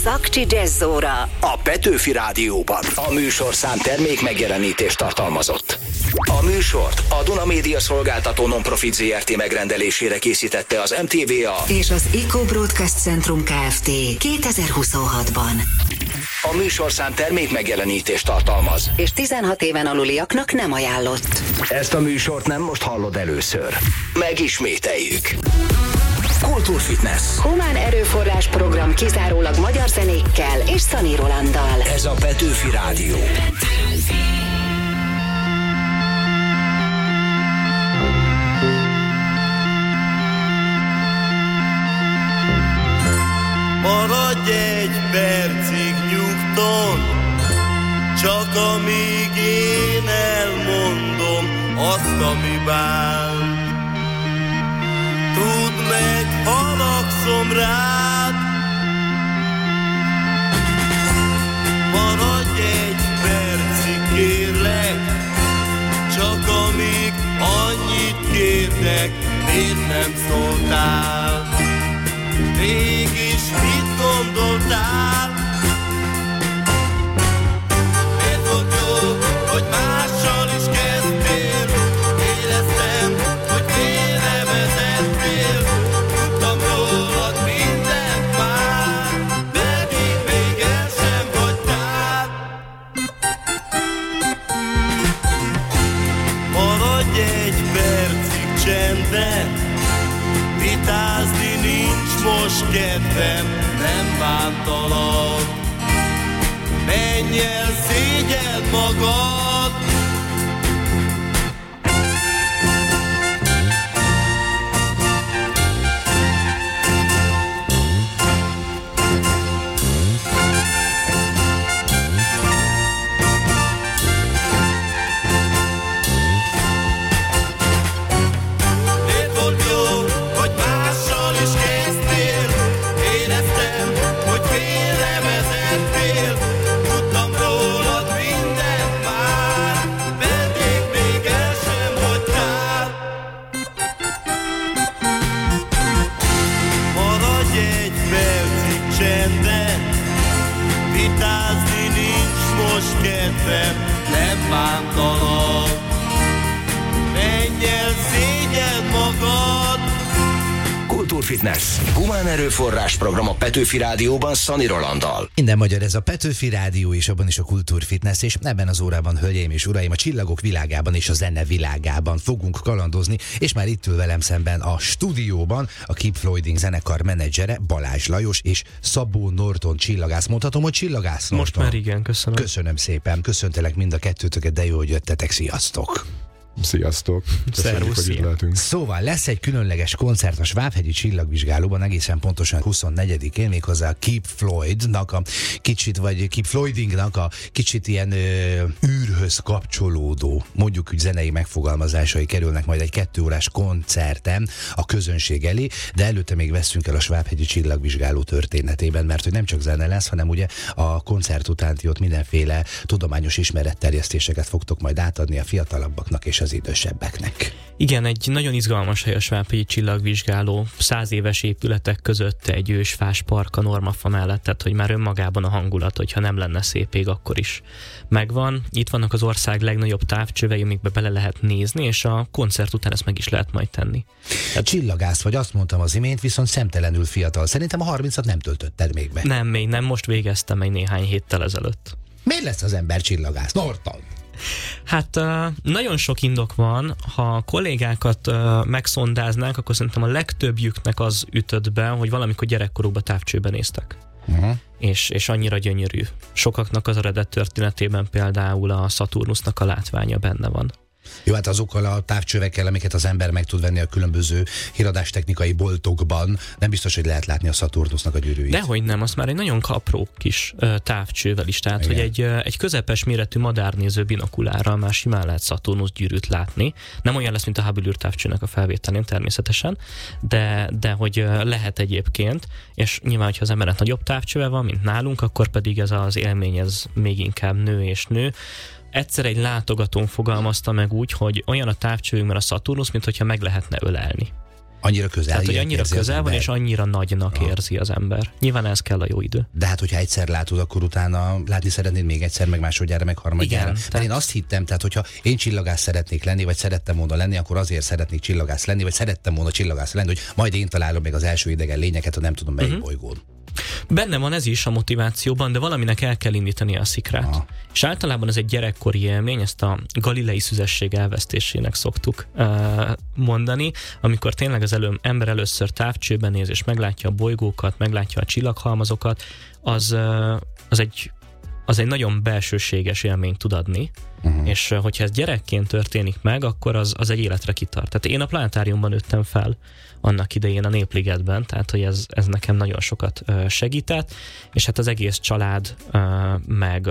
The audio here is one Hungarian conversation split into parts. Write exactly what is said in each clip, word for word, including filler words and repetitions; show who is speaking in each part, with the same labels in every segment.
Speaker 1: Zakcsi Jazzóra
Speaker 2: a Petőfi Rádióban. A műsorszám termék megjelenítést tartalmazott. A műsort a Duna Média Szolgáltató Nonprofit zé er té megrendelésére készítette az em té vé á
Speaker 1: és az Eco Broadcast Centrum Kft. kétezer-huszonhatban.
Speaker 2: A műsorszám termék megjelenítést tartalmaz,
Speaker 1: és tizenhat éven aluliaknak nem ajánlott.
Speaker 2: Ezt a műsort nem most hallod először. Megismételjük. Kultúrfitness.
Speaker 1: Humán erőforrás program kizárólag magyar zenékkel és Szani Rolanddal.
Speaker 2: Ez a Petőfi Rádió.
Speaker 3: Maradj egy percig nyugton, csak amíg én elmondom azt, ami bánt. Tudd meg, haragszom rád. Maradj egy percig, kérlek, csak amíg annyit kértek, miért nem szóltál? Mégis mit gondoltál? Miért volt jó, hogy mással is kezdtél? Éreztem, hogy félrevezettél. Tudtam rólad mindent már, pedig még el sem hagytál. Maradj egy percig csendben, vitázni nincs most kedvem, nem bántalak. Menj el, szégyeld magad. Nem bántalak. Menj el, szégyeld magad.
Speaker 2: Kultúrfitness. Humán erőforrás program a Petőfi Rádióban Szani Rolanddal.
Speaker 4: Minden magyar, ez a Petőfi Rádió, és abban is a Kultúrfitness, és ebben az órában, hölgyeim és uraim, a csillagok világában és a zene világában fogunk kalandozni, és már itt ül velem szemben a stúdióban a Keep Floyding zenekar menedzsere Balázs Lajos és Szabó Norton csillagász. Mondhatom, hogy csillagász Norton?
Speaker 5: Most már igen, köszönöm.
Speaker 4: Köszönöm szépen, köszöntelek mind a kettőtöket, de jó, hogy jöttetek, sziasztok!
Speaker 6: Sziasztok! Köszönjük, hogy itt lehetünk.
Speaker 4: Szóval lesz egy különleges koncert a Svábhegyi Csillagvizsgálóban egészen pontosan huszonnegyedikén, méghozzá a Keep Floydnak a kicsit, vagy Keep Floydingnak a kicsit ilyen ö, űrhöz kapcsolódó, mondjuk úgy zenei megfogalmazásai kerülnek majd egy kettő órás koncerten a közönség elé, de előtte még veszünk el a Svábhegyi Csillagvizsgáló történetében, mert hogy nem csak zene lesz, hanem ugye a koncert után ti ott mindenféle tudományos ismeretterjesztéseket fogtok majd átadni a fiatalabbaknak és az idősebbeknek.
Speaker 5: Igen, egy nagyon izgalmas hely a Svábhegyi Csillagvizsgáló, száz éves épületek között egy ősfás park a Normafa mellett, tehát hogy már önmagában a hangulat, hogyha nem lenne szép ég, akkor is megvan. Itt vannak az ország legnagyobb távcsövei, amikbe bele lehet nézni, és a koncert után ezt meg is lehet majd tenni.
Speaker 4: Tehát csillagász vagy, azt mondtam az imént, viszont szemtelenül fiatal. Szerintem a harmincat nem töltötted még be.
Speaker 5: Nem, még nem, most végeztem egy néhány héttel ezelőtt.
Speaker 4: Miért lesz az ember csillagász? Norton!
Speaker 5: Hát nagyon sok indok van. Ha a kollégákat megszondáznánk, akkor szerintem a legtöbbjüknek az ütött be, hogy valamikor gyerekkorukban távcsőben néztek. Uh-huh. És, és annyira gyönyörű. Sokaknak az eredet történetében például a Szaturnusznak a látványa benne van.
Speaker 4: Jó, hát azokkal a távcsövekkel, amiket az ember meg tud venni a különböző híradástechnikai boltokban, nem biztos, hogy lehet látni a Szaturnusznak a gyűrűit.
Speaker 5: Dehogy nem, azt már egy nagyon apró kis uh, távcsővel is, tehát igen, hogy egy, uh, egy közepes méretű madárnéző binokulárral már simán lehet Szaturnusz gyűrűt látni. Nem olyan lesz, mint a Hubble űrtávcsőnek a felvételén természetesen, de, de hogy uh, lehet egyébként, és nyilván, hogyha az embernek nagyobb távcsöve van, mint nálunk, akkor pedig ez az élmény ez még inkább nő és nő. Egyszer egy látogatón fogalmazta meg úgy, hogy olyan a távcsőjünkben a Szaturnusz, mint hogyha meg lehetne ölelni.
Speaker 4: Annyira közel.
Speaker 5: Tehát, hogy annyira közel van, és annyira nagynak ah. érzi az ember. Nyilván ez kell a jó idő.
Speaker 4: De hát, hogyha egyszer látod, akkor utána látni szeretnéd még egyszer, meg másodjára, meg harmadjára. Igen, tehát én azt hittem, tehát hogyha én csillagász szeretnék lenni, vagy szerettem volna lenni, akkor azért szeretnék csillagász lenni, vagy szerettem volna csillagász lenni, hogy majd én találom meg az első idegen lényeket, ha nem tudom melyik uh-huh. bolygón.
Speaker 5: Benne van ez is a motivációban, de valaminek el kell indítani a szikrát. Aha. És általában ez egy gyerekkori élmény, ezt a galilei szüzesség elvesztésének szoktuk uh, mondani, amikor tényleg az elő, ember először távcsőben néz, és meglátja a bolygókat, meglátja a csillaghalmazokat, az, uh, az egy az egy nagyon belsőséges élményt tud adni, uh-huh. és hogyha ez gyerekként történik meg, akkor az, az egy életre kitart. Tehát én a planetáriumban nőttem fel annak idején a Népligetben, tehát hogy ez, ez nekem nagyon sokat segített, és hát az egész család, meg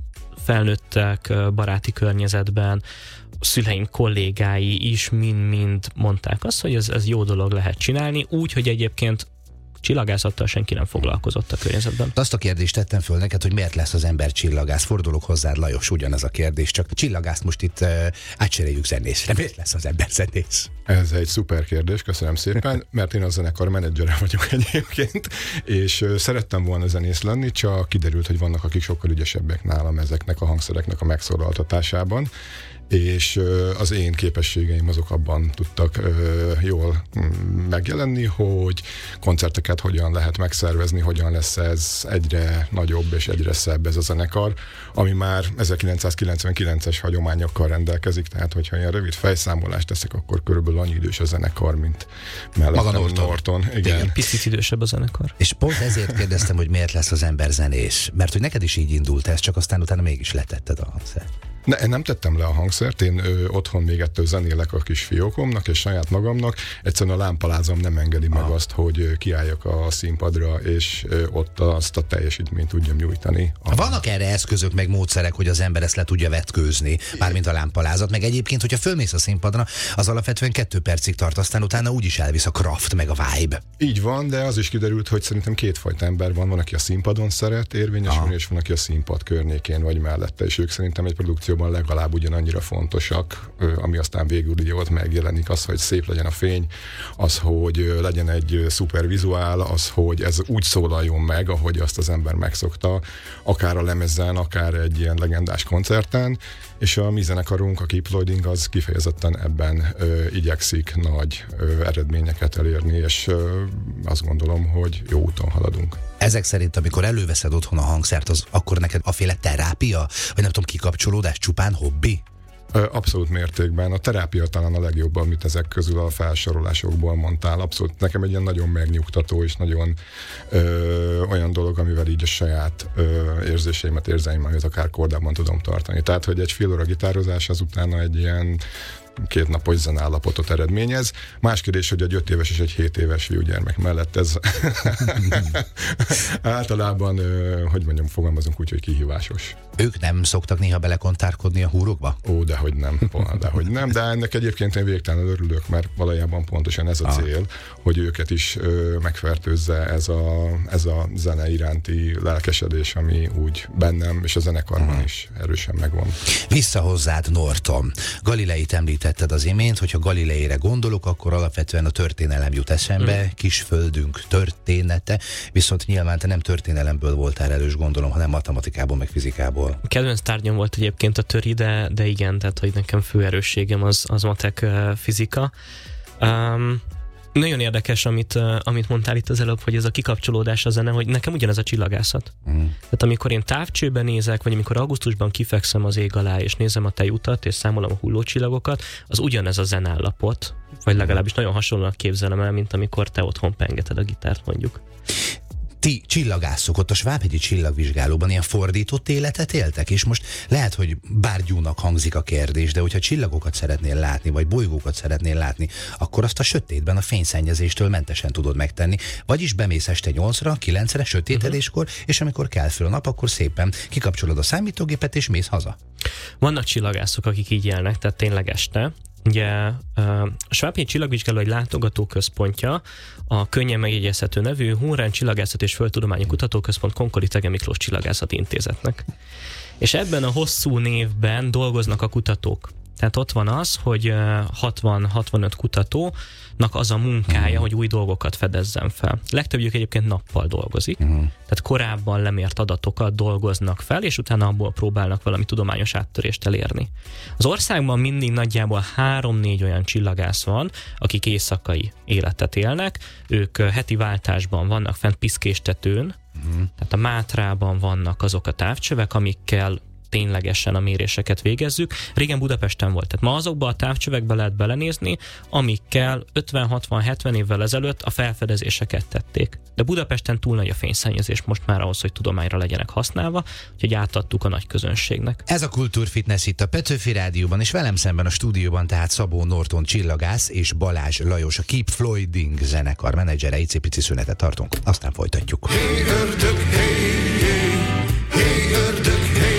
Speaker 5: felnőttek baráti környezetben, szüleim kollégái is mind-mind mondták azt, hogy ez, ez jó dolog lehet csinálni, úgy, hogy egyébként csillagászattal senki nem foglalkozott a környezetben.
Speaker 4: Azt a kérdést tettem föl neked, hogy miért lesz az ember csillagász. Fordulok hozzád, Lajos, ugyanez a kérdés, csak csillagászt most itt uh, átcseréljük zenészre. Miért lesz az ember zenész?
Speaker 6: Ez egy szuper kérdés, köszönöm szépen, mert én a zenekar menedzsere vagyok egyébként, és uh, szerettem volna zenész lenni, csak kiderült, hogy vannak, akik sokkal ügyesebbek nálam ezeknek a hangszereknek a megszólaltatásában, és az én képességeim azok abban tudtak jól megjelenni, hogy koncerteket hogyan lehet megszervezni, hogyan lesz ez egyre nagyobb és egyre szebb ez a zenekar, ami már ezerkilencszázkilencvenkilences hagyományokkal rendelkezik, tehát hogyha ilyen rövid fejszámolást teszek, akkor körülbelül annyi idős a zenekar, mint mellettem Norton. Norton. Igen.
Speaker 5: Igen, picit idősebb a zenekar.
Speaker 4: És pont ezért kérdeztem, hogy miért lesz az ember zenés, mert hogy neked is így indult ez, csak aztán utána mégis letetted a hangszert.
Speaker 6: Ne, én nem tettem le a hangszert, én ö, otthon még ettől zenélek a kis fiókomnak és saját magamnak, egyszerűen a lámpalázam nem engedi meg ah. azt, hogy ö, kiálljak a színpadra, és ö, ott azt a teljesítményt tudjam nyújtani.
Speaker 4: Vannak erre eszközök, meg módszerek, hogy az ember ezt le tudja vetkőzni, mármint a lámpalázat, meg egyébként, hogyha fölmész a színpadra, az alapvetően kettő percig tart, aztán utána úgyis elvisz a craft, meg a vibe.
Speaker 6: Így van, de az is kiderült, hogy szerintem kétfajta ember van, van, aki a színpadon szeret érvényesülni, és van, aki a színpad környékén vagy mellette, és ők szerintem egy produkció legalább ugyanannyira fontosak, ami aztán végül ugye ott megjelenik, az, hogy szép legyen a fény, az, hogy legyen egy szuper vizuál, az, hogy ez úgy szólaljon meg, ahogy azt az ember megszokta, akár a lemezen, akár egy ilyen legendás koncerten, és a mi zenekarunk, a Keep Floyding, az kifejezetten ebben ö, igyekszik nagy ö, eredményeket elérni, és ö, azt gondolom, hogy jó úton haladunk.
Speaker 4: Ezek szerint, amikor előveszed otthon a hangszert, az akkor neked aféle terápia, vagy nem tudom, kikapcsolódás, csupán hobbi?
Speaker 6: Abszolút mértékben. A terápia talán a legjobb, amit ezek közül a felsorolásokból mondtál. Abszolút nekem egy ilyen nagyon megnyugtató és nagyon ö, olyan dolog, amivel így a saját ö, érzéseimet, érzelmeimet akár kordában tudom tartani. Tehát, hogy egy fél óra gitározás az utána egy ilyen két napos zenállapotot eredményez. Más kérdés, hogy egy öt éves és egy hét éves fiúgyermek mellett ez általában, hogy mondjam, fogalmazunk úgy, hogy kihívásos.
Speaker 4: Ők nem szoktak néha belekontárkodni a húrokba?
Speaker 6: Ó, dehogy nem, dehogy nem, de ennek egyébként én végtelenül örülök, mert valójában pontosan ez a cél, ah. hogy őket is ö, megfertőzze ez a, ez a zene iránti lelkesedés, ami úgy bennem és a zenekarban hmm. is erősen megvan.
Speaker 4: Vissza hozzád, Norton. Galileit említetted az imént, hogyha Galileire gondolok, akkor alapvetően a történelem jut eszembe, hmm. kisföldünk története, viszont nyilván te nem történelemből voltál erős, gondolom, hanem matematikából, meg fizikából.
Speaker 5: Kedvenc tárgyam volt egyébként a töri, de, de igen, tehát hogy nekem fő erősségem az, az matek uh, fizika. Um, nagyon érdekes, amit, uh, amit mondtál itt az előbb, hogy ez a kikapcsolódás a zene, hogy nekem ugyanez a csillagászat. Mm. Tehát amikor én távcsőben nézek, vagy amikor augusztusban kifekszem az ég alá, és nézem a tejutat, és számolom a hullócsillagokat, az ugyanez a zenállapot, vagy legalábbis nagyon hasonlóan képzelem el, mint amikor te otthon pengeted a gitárt, mondjuk.
Speaker 4: Ti csillagászok ott a Svábhegyi csillagvizsgálóban ilyen fordított életet éltek, és most lehet, hogy bárgyúnak hangzik a kérdés, de hogyha csillagokat szeretnél látni, vagy bolygókat szeretnél látni, akkor azt a sötétben a fényszennyezéstől mentesen tudod megtenni. Vagyis bemész este nyolcra, kilencre, sötétedéskor, uh-huh. és amikor kell föl a nap, akkor szépen kikapcsolod a számítógépet, és mész haza.
Speaker 5: Vannak csillagászok, akik így élnek, tehát tényleg este. Ugye a Svábhegyi csillagvizsgáló egy látogatóközpontja, a könnyen megjegyezhető nevű Hunrán Csillagászat és Földtudományi Kutatóközpont Konkoli Thege Miklós Csillagászati Intézetnek. És ebben a hosszú névben dolgoznak a kutatók. Tehát ott van az, hogy hatvan-hatvanöt kutatónak az a munkája, uh-huh. hogy új dolgokat fedezzen fel. Legtöbbjük egyébként nappal dolgozik, uh-huh. tehát korábban lemért adatokat dolgoznak fel, és utána abból próbálnak valami tudományos áttörést elérni. Az országban mindig nagyjából három-négy olyan csillagász van, akik éjszakai életet élnek, ők heti váltásban vannak fent Piszkéstetőn, uh-huh. tehát a Mátrában vannak azok a távcsövek, amikkel ténylegesen a méréseket végezzük. Régen Budapesten volt, tehát ma azokba a távcsövekbe lehet belenézni, amikkel ötven-hatvan-hetven évvel ezelőtt a felfedezéseket tették. De Budapesten túl nagy a fényszennyezés most már ahhoz, hogy tudományra legyenek használva, úgyhogy átadtuk a nagy közönségnek.
Speaker 4: Ez a Kultúrfitness itt a Petőfi Rádióban, és velem szemben a stúdióban tehát Szabó Norton csillagász és Balázs Lajos, a Keep Floyding zenekar menedzsere. Icipici szünetet tartunk, aztán folytatjuk.
Speaker 3: Hey, ördög, hey, hey, hey, ördög, hey.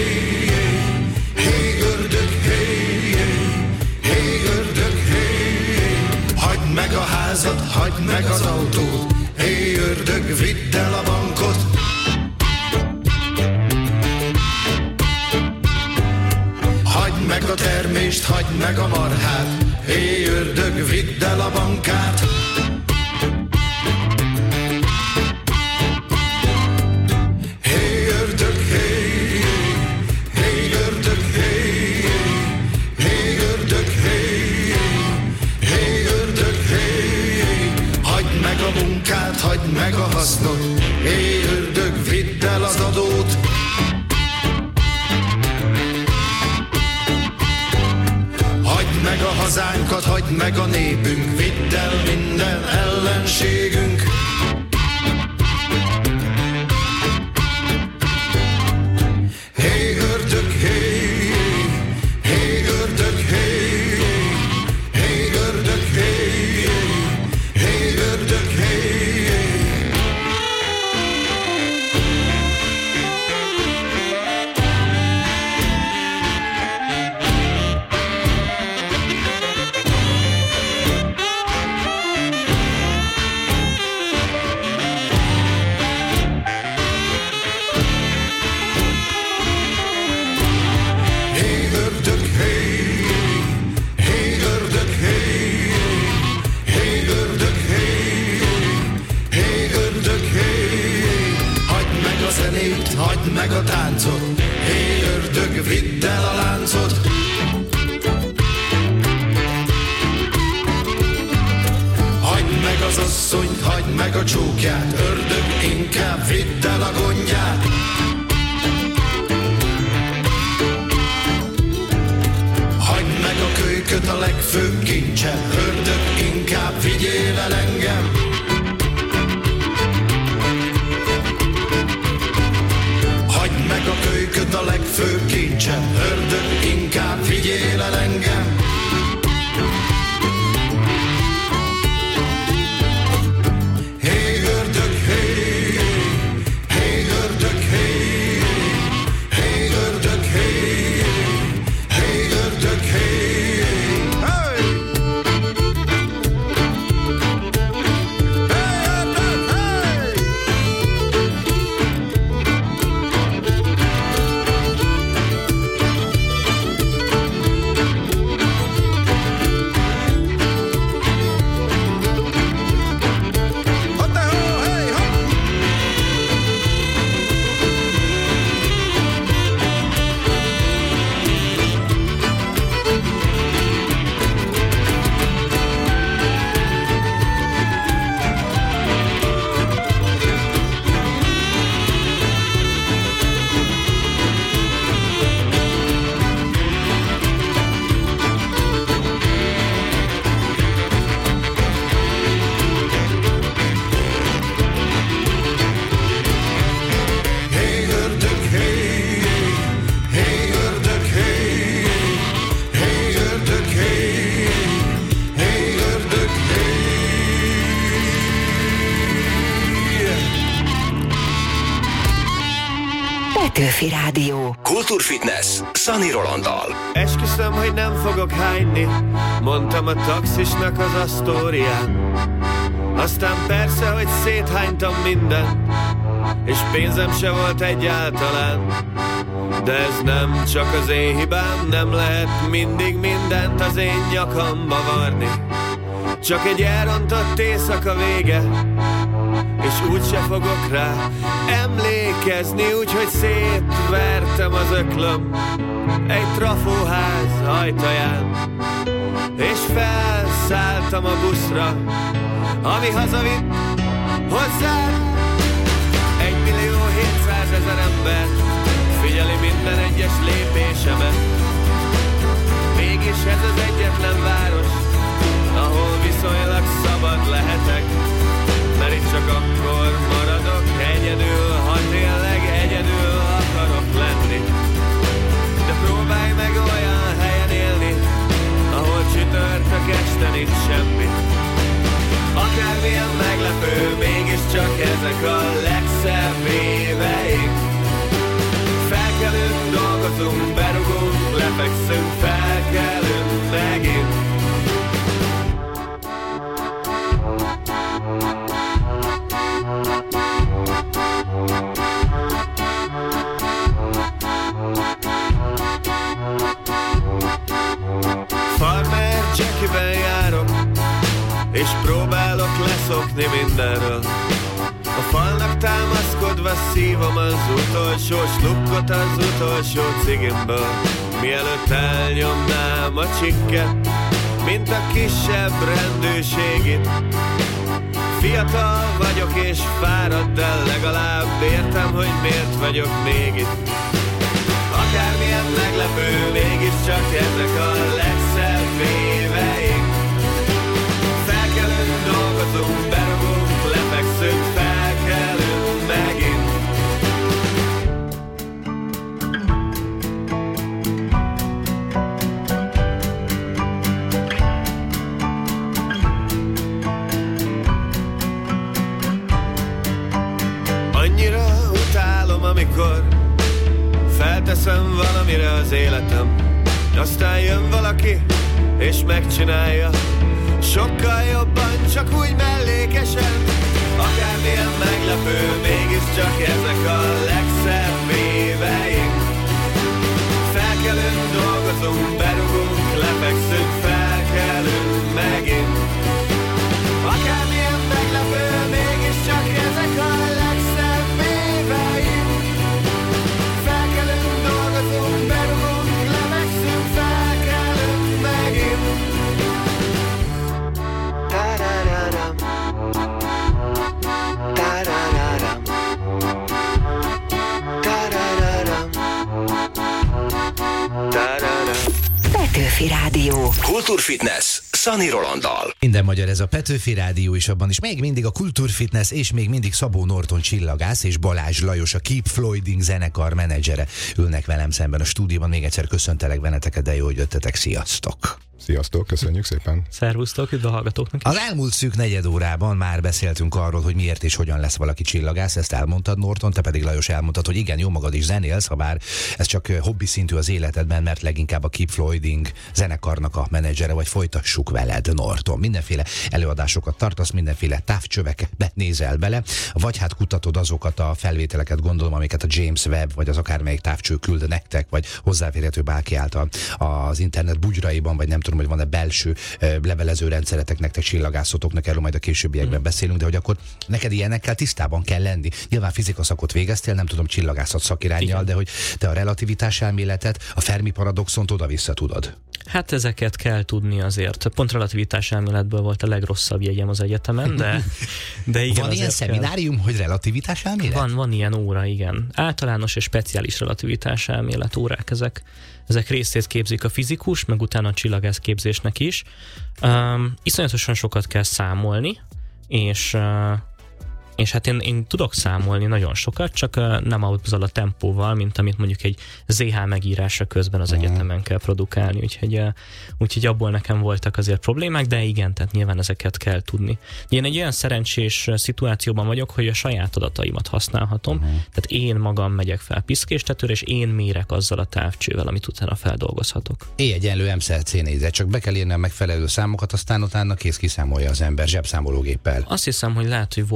Speaker 3: Meg a házat, hagyd meg az autót, hé ördög, vidd el a bankot. Hagyd meg a termést, hagyd meg a marhát, hé ördög, vidd el a bankát. Hé ördög, hé, hé ördög, hé, hé ördög, hé. Hagyd meg a munkát, hagyd meg a hasznot, hé ördög, vidd el az adót. Hagyd meg a hazánkat, hagyd meg a népünk, vidd el minden ellenségünk. Hé ördög, hé, hé ördög, hé, hé ördög, hé. Ördög, hey, hey, ördög, hey, hey, ördög, hey, hey, ördög, hey, hey, ördög, hey. Hagyd meg a zenét, hagyd meg a táncot, hey, ördög, vidd el a láncot. Hagyd meg az asszonyt, hagyd meg a csókját, ördög, inkább vidd el a gondját. Hagyd meg a kölyköt, a legfőbb kincsem, ördög, inkább vigyél el engem. Hagyd meg a kölyköt, a legfőbb kincsem, ördög, inkább vigyél el engem. Hé ördög, hé, hé ördög, hé, hé ördög, hé, hé ördög, hé.
Speaker 1: Petőfi Rádió.
Speaker 2: Kultúrfitness Szani Rolanddal.
Speaker 3: Esküszöm, hogy nem fogok hányni, mondtam a taxisnak az Asztórián. Aztán persze, hogy széthánytam mindent, és pénzem se volt egyáltalán.
Speaker 7: De ez nem csak az én hibám, nem lehet mindig mindent az én nyakamba varni. Csak egy elrontott éjszaka vége, és úgyse fogok rá emlékezni, úgyhogy szétvertem az öklöm egy trafóház ajtaján, és felszálltam a buszra, ami hazavitt hozzám. Egy millió hétszázezer ember figyeli minden egyes lépésemet. Mégis ez az egyetlen város, ahol viszonylag szabad lehetek, mert itt csak akkor maradok egyedül, ha tényleg egyedül akarok lenni. De próbálj meg olyan helyen élni, ahol csütörtök este nincs semmi. Akármilyen meglepő, mégiscsak ezek a legszebb éveink. Felkelünk, dolgozunk, berugunk, lefekszünk, felkelünk megint. Farmer Jackie-ben járok, és próbálok leszokni mindenről. A falnak támaszkodva szívom az utolsó slukkot az utolsó cigimből, mielőtt elnyomnám a csikket, mint a kisebb rendőrségit. Fiatal vagyok és fáradt, de legalább értem, hogy miért vagyok még itt. Akármilyen meglepő, mégiscsak ezek a legszebb éveink. Felkelünk, dolgozunk, berugunk, lefekszünk, felkelünk megint. Annyira utálom, amikor felteszem valamire az életem, aztán jön valaki és megcsinálja sokkal jobban, csak úgy mellékesen. Akármilyen meglepő, mégiscsak ezek a legszebb éveink. Felkelünk, dolgozunk, berugunk, lefekszünk, felkelünk megint. Akármilyen meglepő, mégiscsak ezek a legszebb éveink. Felkelünk, dolgozunk, berugunk, lefekszünk, felkelünk megint. Ta-ra-ra-ram, ta-ra-ra-ram, ta-ra-ra-ram, ta-ra-ram.
Speaker 1: Petőfi Rádió.
Speaker 2: Kultúrfitness Szani Rolanddal.
Speaker 4: Minden magyar ez a Petőfi Rádió is, abban is még mindig a Kultúrfitness, és még mindig Szabó Norton csillagász és Balázs Lajos, a Keep Floyding zenekar menedzsere ülnek velem szemben a stúdióban. Még egyszer köszöntelek benneteket, de jó, hogy jöttetek. Sziasztok!
Speaker 6: Sziasztok, köszönjük szépen.
Speaker 5: Szervusztok, üdv a hallgatóknak is.
Speaker 4: Az elmúlt szűk negyed órában már beszéltünk arról, hogy miért és hogyan lesz valaki csillagász, ezt elmondtad, Norton, te pedig, Lajos, elmondtad, hogy igen, jó magad is zenélsz, ha bár ez csak hobbi szintű az életedben, mert leginkább a Keep Floyding zenekarnak a menedzsere, vagy folytassuk veled, Norton. Mindenféle előadásokat tartasz, mindenféle távcsövekbe nézel bele, vagy hát kutatod azokat a felvételeket, gondolom, amiket a James Webb, vagy az akármelyik távcső küld nektek, vagy hozzáférhető bárki által az internet bugyraiban, vagy nem tudom, hogy van-e belső uh, levelező rendszeretek nektek, csillagászotoknak, erről majd a későbbiekben mm. beszélünk, de hogy akkor neked ilyenekkel tisztában kell lenni. Nyilván fizikaszakot végeztél, nem tudom, csillagászat szakiránnyal, de hogy te a relativitás elméletet, a Fermi paradoxont oda-vissza tudod.
Speaker 5: Hát ezeket kell tudni azért. Pont relativitás elméletből volt a legrosszabb jegyem az egyetemen, de, de igen.
Speaker 4: Van ilyen szeminárium, kell. Hogy relativitás elmélet?
Speaker 5: Van, van ilyen óra, igen. Általános és speciális relativitás elmélet órák ezek. Ezek részét képzik a fizikus, meg utána a csillagász képzésnek is. Um, iszonyatosan sokat kell számolni, és... Uh, És hát én, én tudok számolni nagyon sokat, csak uh, nem azzal a tempóval, mint amit mondjuk egy zé há megírása közben az egyetemen kell produkálni, úgyhogy, uh, úgyhogy abból nekem voltak azért problémák, de igen, tehát nyilván ezeket kell tudni. Én egy olyan szerencsés szituációban vagyok, hogy a saját adataimat használhatom, uh-huh. tehát én magam megyek fel piszkéstetőre, és én mérek azzal a távcsővel, amit utána feldolgozhatok.
Speaker 4: É egyenlő em cé cé négyzet, csak be kell írni a megfelelő számokat, aztán utána kész kiszámolja az ember zsebszámológéppel.
Speaker 5: Azt hiszem, hogy lehet, hogy volt egy ilyen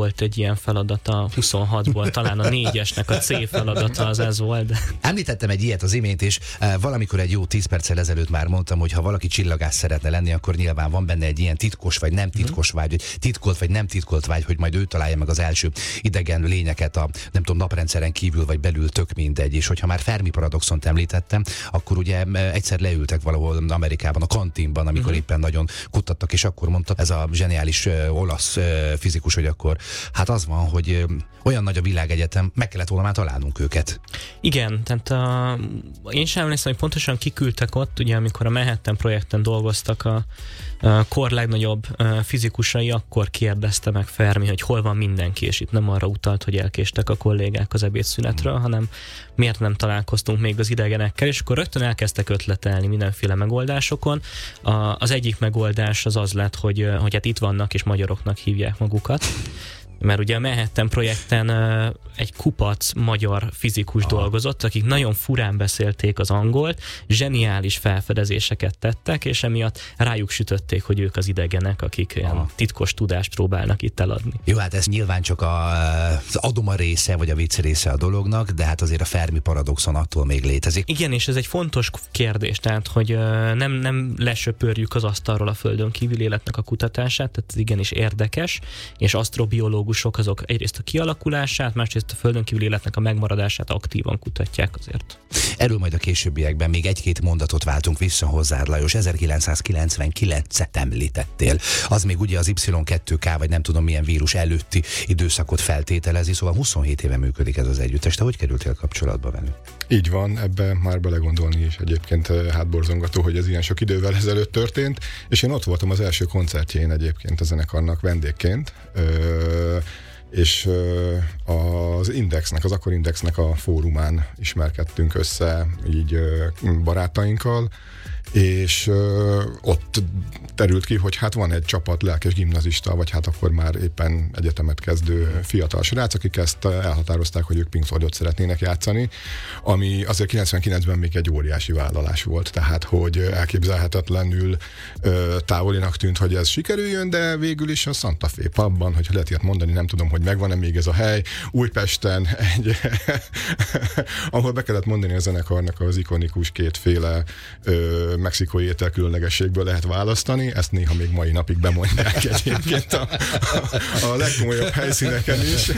Speaker 5: ilyen feladata huszonhatból, talán a négyesnek a C feladata az ez volt. De...
Speaker 4: Említettem egy ilyet az imént, és e, valamikor egy jó tíz perccel ezelőtt már mondtam, hogy ha valaki csillagász szeretne lenni, akkor nyilván van benne egy ilyen titkos vagy nem titkos vágy, vagy titkolt vagy nem titkolt vágy, hogy majd ő találja meg az első idegen lényeket a, nem tudom, naprendszeren kívül vagy belül, tök mindegy. És hogyha már Fermi paradoxont említettem, akkor ugye egyszer leültek valahol Amerikában, a kantinban, amikor uh-huh. éppen nagyon kutattak, és akkor mondta ez a zseniális uh, olasz uh, fizikus, hogy akkor hát az van, hogy uh, olyan nagy a világegyetem, meg kellett volna már találnunk őket.
Speaker 5: Igen, tehát a, én sem emlékszem, hogy pontosan kiküldtek ott, ugye amikor a Manhattan projekten dolgoztak a, a kor legnagyobb a fizikusai, akkor kérdezte meg Fermi, hogy hol van mindenki, és itt nem arra utalt, hogy elkéstek a kollégák az ebédszünetről, hmm. hanem miért nem találkoztunk még az idegenekkel, és akkor rögtön elkezdtek ötletelni mindenféle megoldásokon. A, az egyik megoldás az az lett, hogy, hogy hát itt vannak, és magyaroknak hívják magukat. Mert ugye a Manhattan projekten uh, egy kupac magyar fizikus Aha. dolgozott, akik nagyon furán beszélték az angolt, zseniális felfedezéseket tettek, és emiatt rájuk sütötték, hogy ők az idegenek, akik Aha. ilyen titkos tudást próbálnak itt eladni.
Speaker 4: Jó, hát ez nyilván csak a, az adoma része, vagy a vicc része a dolognak, de hát azért a Fermi paradoxon attól még létezik.
Speaker 5: Igen, és ez egy fontos kérdés, tehát, hogy uh, nem, nem lesöpörjük az asztalról a földön kívül életnek a kutatását, tehát ez igenis érdekes, és asztrobiológus azok egyrészt a kialakulását, másrészt a földön kívül életnek a megmaradását aktívan kutatják azért.
Speaker 4: Erről majd a későbbiekben még egy-két mondatot váltunk vissza hozzá, Lajos. ezerkilencszázkilencvenkilencet említettél. Az még ugye az Y kettő K, vagy nem tudom milyen vírus előtti időszakot feltételezi, szóval huszonhét éve működik ez az együttes. Te hogy kerültél kapcsolatba velünk?
Speaker 6: Így van, ebbe már belegondolni is egyébként hátborzongató, hogy ez ilyen sok idővel ezelőtt történt, és én ott voltam az első koncertjén egyébként a zenekarnak vendégként, ö, és ö, az Indexnek, az akkor Indexnek a fórumán ismerkedtünk össze így ö, barátainkkal, és ö, ott terült ki, hogy hát van egy csapat lelkes gimnazista, vagy hát akkor már éppen egyetemet kezdő fiatal srác, akik ezt elhatározták, hogy ők Pink Floydot szeretnének játszani, ami azért kilencvenkilencben még egy óriási vállalás volt, tehát hogy elképzelhetetlenül ö, távolinak tűnt, hogy ez sikerüljön, de végül is a Santa Fe pubban, hogyha lehet ilyet mondani, nem tudom, hogy megvan-e még ez a hely, Újpesten, egy, ahol be kellett mondani a zenekarnak az ikonikus kétféle ö, mexikói étel különlegességből lehet választani, ezt néha még mai napig bemondják egyébként a, a, a legkomolyabb helyszíneken is,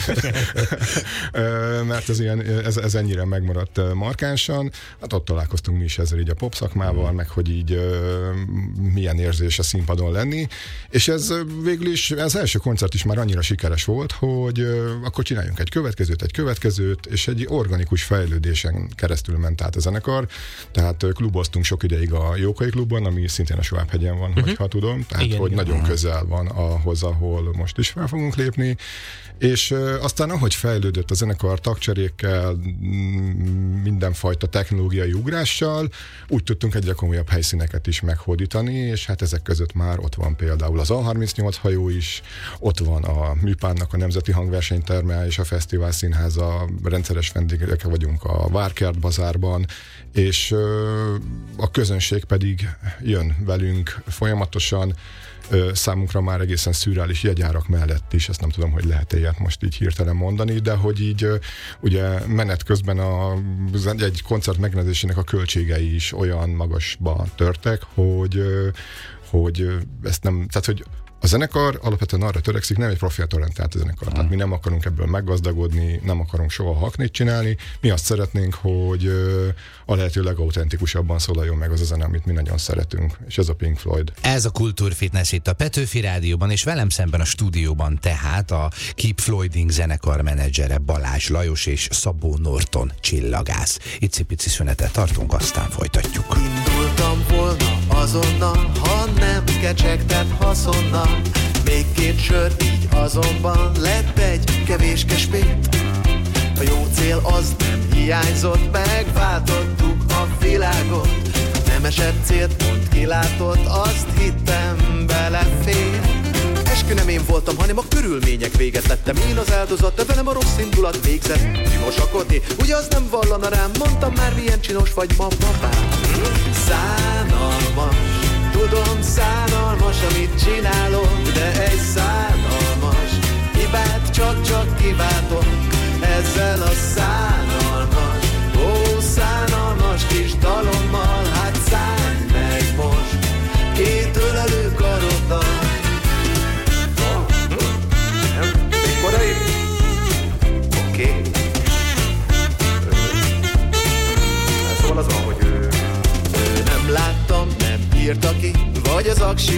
Speaker 6: mert ez, ilyen, ez, ez ennyire megmaradt markánsan. Hát ott találkoztunk mi is ezzel így a pop szakmával, meg hogy így milyen érzés a színpadon lenni, és ez végül is, az első koncert is már annyira sikeres volt, hogy akkor csináljunk egy következőt, egy következőt, és egy organikus fejlődésen keresztül ment át a zenekar, tehát kluboztunk sok ideig a Jókai klubban, ami szintén a Schwab-hegyen van, uh-huh. hogyha tudom, tehát igen, hogy igen. nagyon közel van ahhoz, ahol most is fel fogunk lépni, és uh, aztán ahogy fejlődött a zenekar tagcserékkel, mindenfajta technológiai ugrással, úgy tudtunk egyre komolyabb helyszíneket is meghódítani, és hát ezek között már ott van például az A harmincnyolc hajó is, ott van a Műpánnak a Nemzeti Hangversenyterme és a Fesztivál Színháza, rendszeres vendégek vagyunk a Várkert bazárban, és uh, a közönség pedig jön velünk folyamatosan, számunkra már egészen szürreális jegyárak mellett is, ezt nem tudom, hogy lehet ilyet most így hirtelen mondani, de hogy így ugye menet közben a, egy koncert megrendezésének a költségei is olyan magasba törtek, hogy, hogy ezt nem, tehát hogy a zenekar alapvetően arra törekszik, nem egy profitorientált zenekar. Tehát mi nem akarunk ebből meggazdagodni, nem akarunk soha haknit csinálni. Mi azt szeretnénk, hogy a lehető legauthentikusabban szólaljon meg az a zene, amit mi nagyon szeretünk. És ez a Pink Floyd.
Speaker 4: Ez a Kultúrfitness itt a Petőfi Rádióban, és velem szemben a stúdióban tehát a Keep Floyding zenekar menedzsere Balázs Lajos és Szabó Norton csillagász. Icipici szünetet tartunk, aztán folytatjuk.
Speaker 7: Indultam volna azonnal, ha nem kecsegtet haszonnal. Még két sör, így azonban lett egy kevéske spét. A jó cél az nem hiányzott, megváltottuk a világot. Nem esett célt, pont kilátott, azt hittem belefér. Eskü nem én voltam, hanem a körülmények véget lettem. Én az áldozat, de velem a rossz indulat végzett. Csinos a koté, ugye az nem vallana rám, mondtam már milyen csinos vagy ma papám. Szánalmas, tudom szánalmas, amit csinálok, de egy szánalmas hibát csak-csak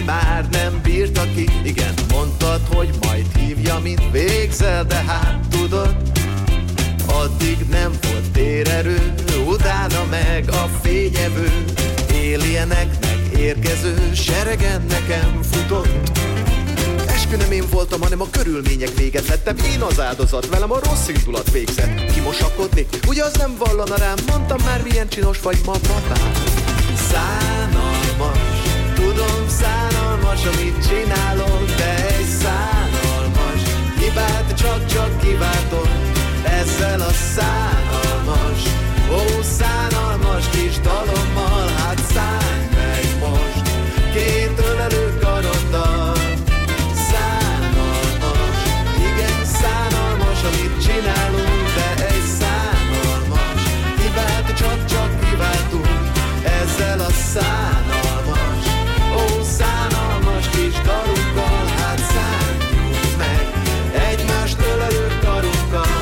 Speaker 7: már nem bírta ki. Igen, mondtad, hogy majd hívja, mint végzel, de hát tudod, addig nem volt térerő, utána meg a fényevő, alieneknek érkező seregen nekem futott. Eskü nem én voltam, hanem a körülmények véget lettem. Én az áldozat, velem a rossz indulat végzett. Kimosakodni, ugye az nem vallana rám, mondtam már milyen csinos vagy ma, papám. Szánalmas, tudom szánalmas, amit csinálok, de egy szánalmas hibát csak-csak kiváltok ezzel a szánalmas, ó szánalmas kis dalommal. Hát szállj meg most két ölelő karoddal. Szánalmas, igen szánalmas, amit csinálunk, de egy szánalmas hibát csak-csak kiváltunk ezzel a szánalmas, ó szánalmas kis dalunkkal. Hát szálljunk meg egymást ölelő karunkkal.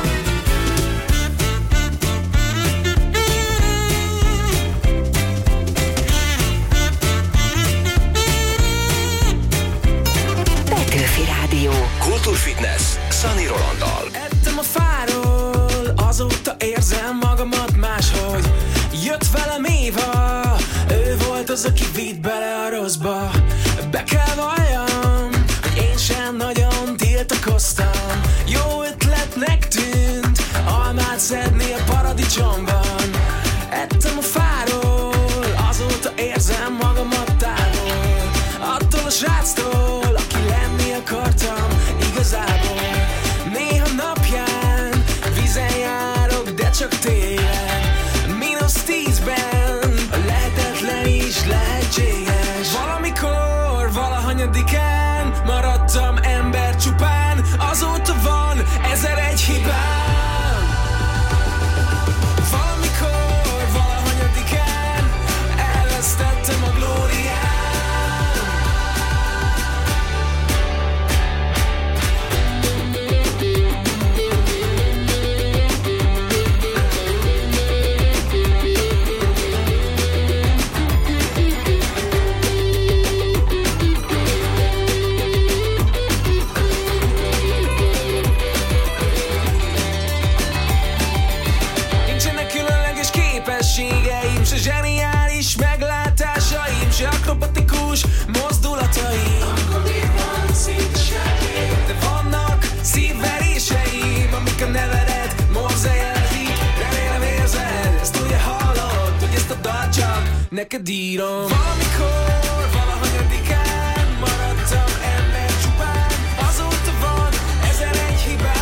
Speaker 1: Petőfi Rádió.
Speaker 2: Kultúrfitness Szani Rolanddal.
Speaker 8: Ettem a fáról, azóta érzem magamat máshogy. Jött velem Éva, ő volt az, aki vitt bele a rosszba. Be kell valljam, hogy én sem nagyon tiltakoztam. Jó ötletnek tűnt almát szedni a paradicsomban. Ettem a fáról, azóta érzem magamat távol. Attól a sráctól, aki lenni akartam igazából. Néha napján vízen járok, de csak télen. Mínusz tízben a lehetetlen is lehetséges. Valamikor, valahanyadikán maradtam ember csupán. Azóta van ezer egy hibám. Valamikor, valahanyadikán elvesztettem a glóriát. Se zseniális meglátásaim, se akrobatikus mozdulataim. De vannak szívveréseim, amik a nevedet morze jelzik. Remélem érzed, ezt ugye hallod, hogy ezt a dalt csak neked írom. Valamikor, valahanyadikán maradtam ember csupán. Azóta van ezer egy hibám.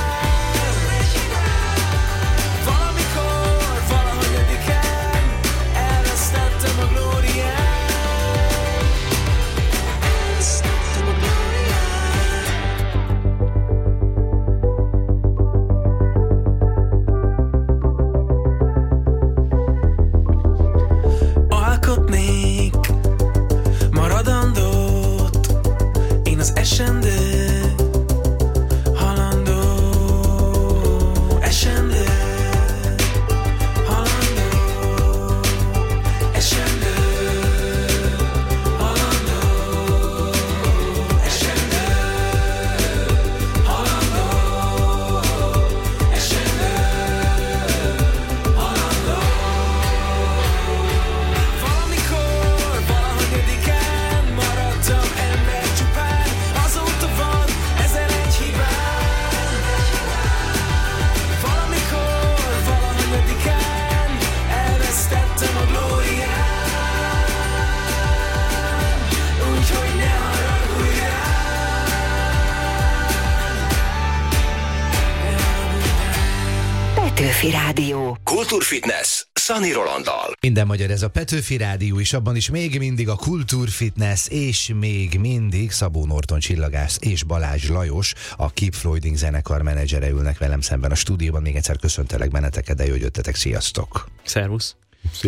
Speaker 1: Petőfi Rádió.
Speaker 2: Kultúrfitness Szani Rolanddal.
Speaker 4: Minden magyar, ez a Petőfi Rádió, és abban is még mindig a Kultúrfitness, és még mindig Szabó Norton csillagász és Balázs Lajos, a Keep Floyding zenekar menedzsere ülnek velem szemben a stúdióban. Még egyszer köszöntelek benneteket, de jó, hogy jöttetek, sziasztok!
Speaker 5: Szervusz!
Speaker 6: Szia!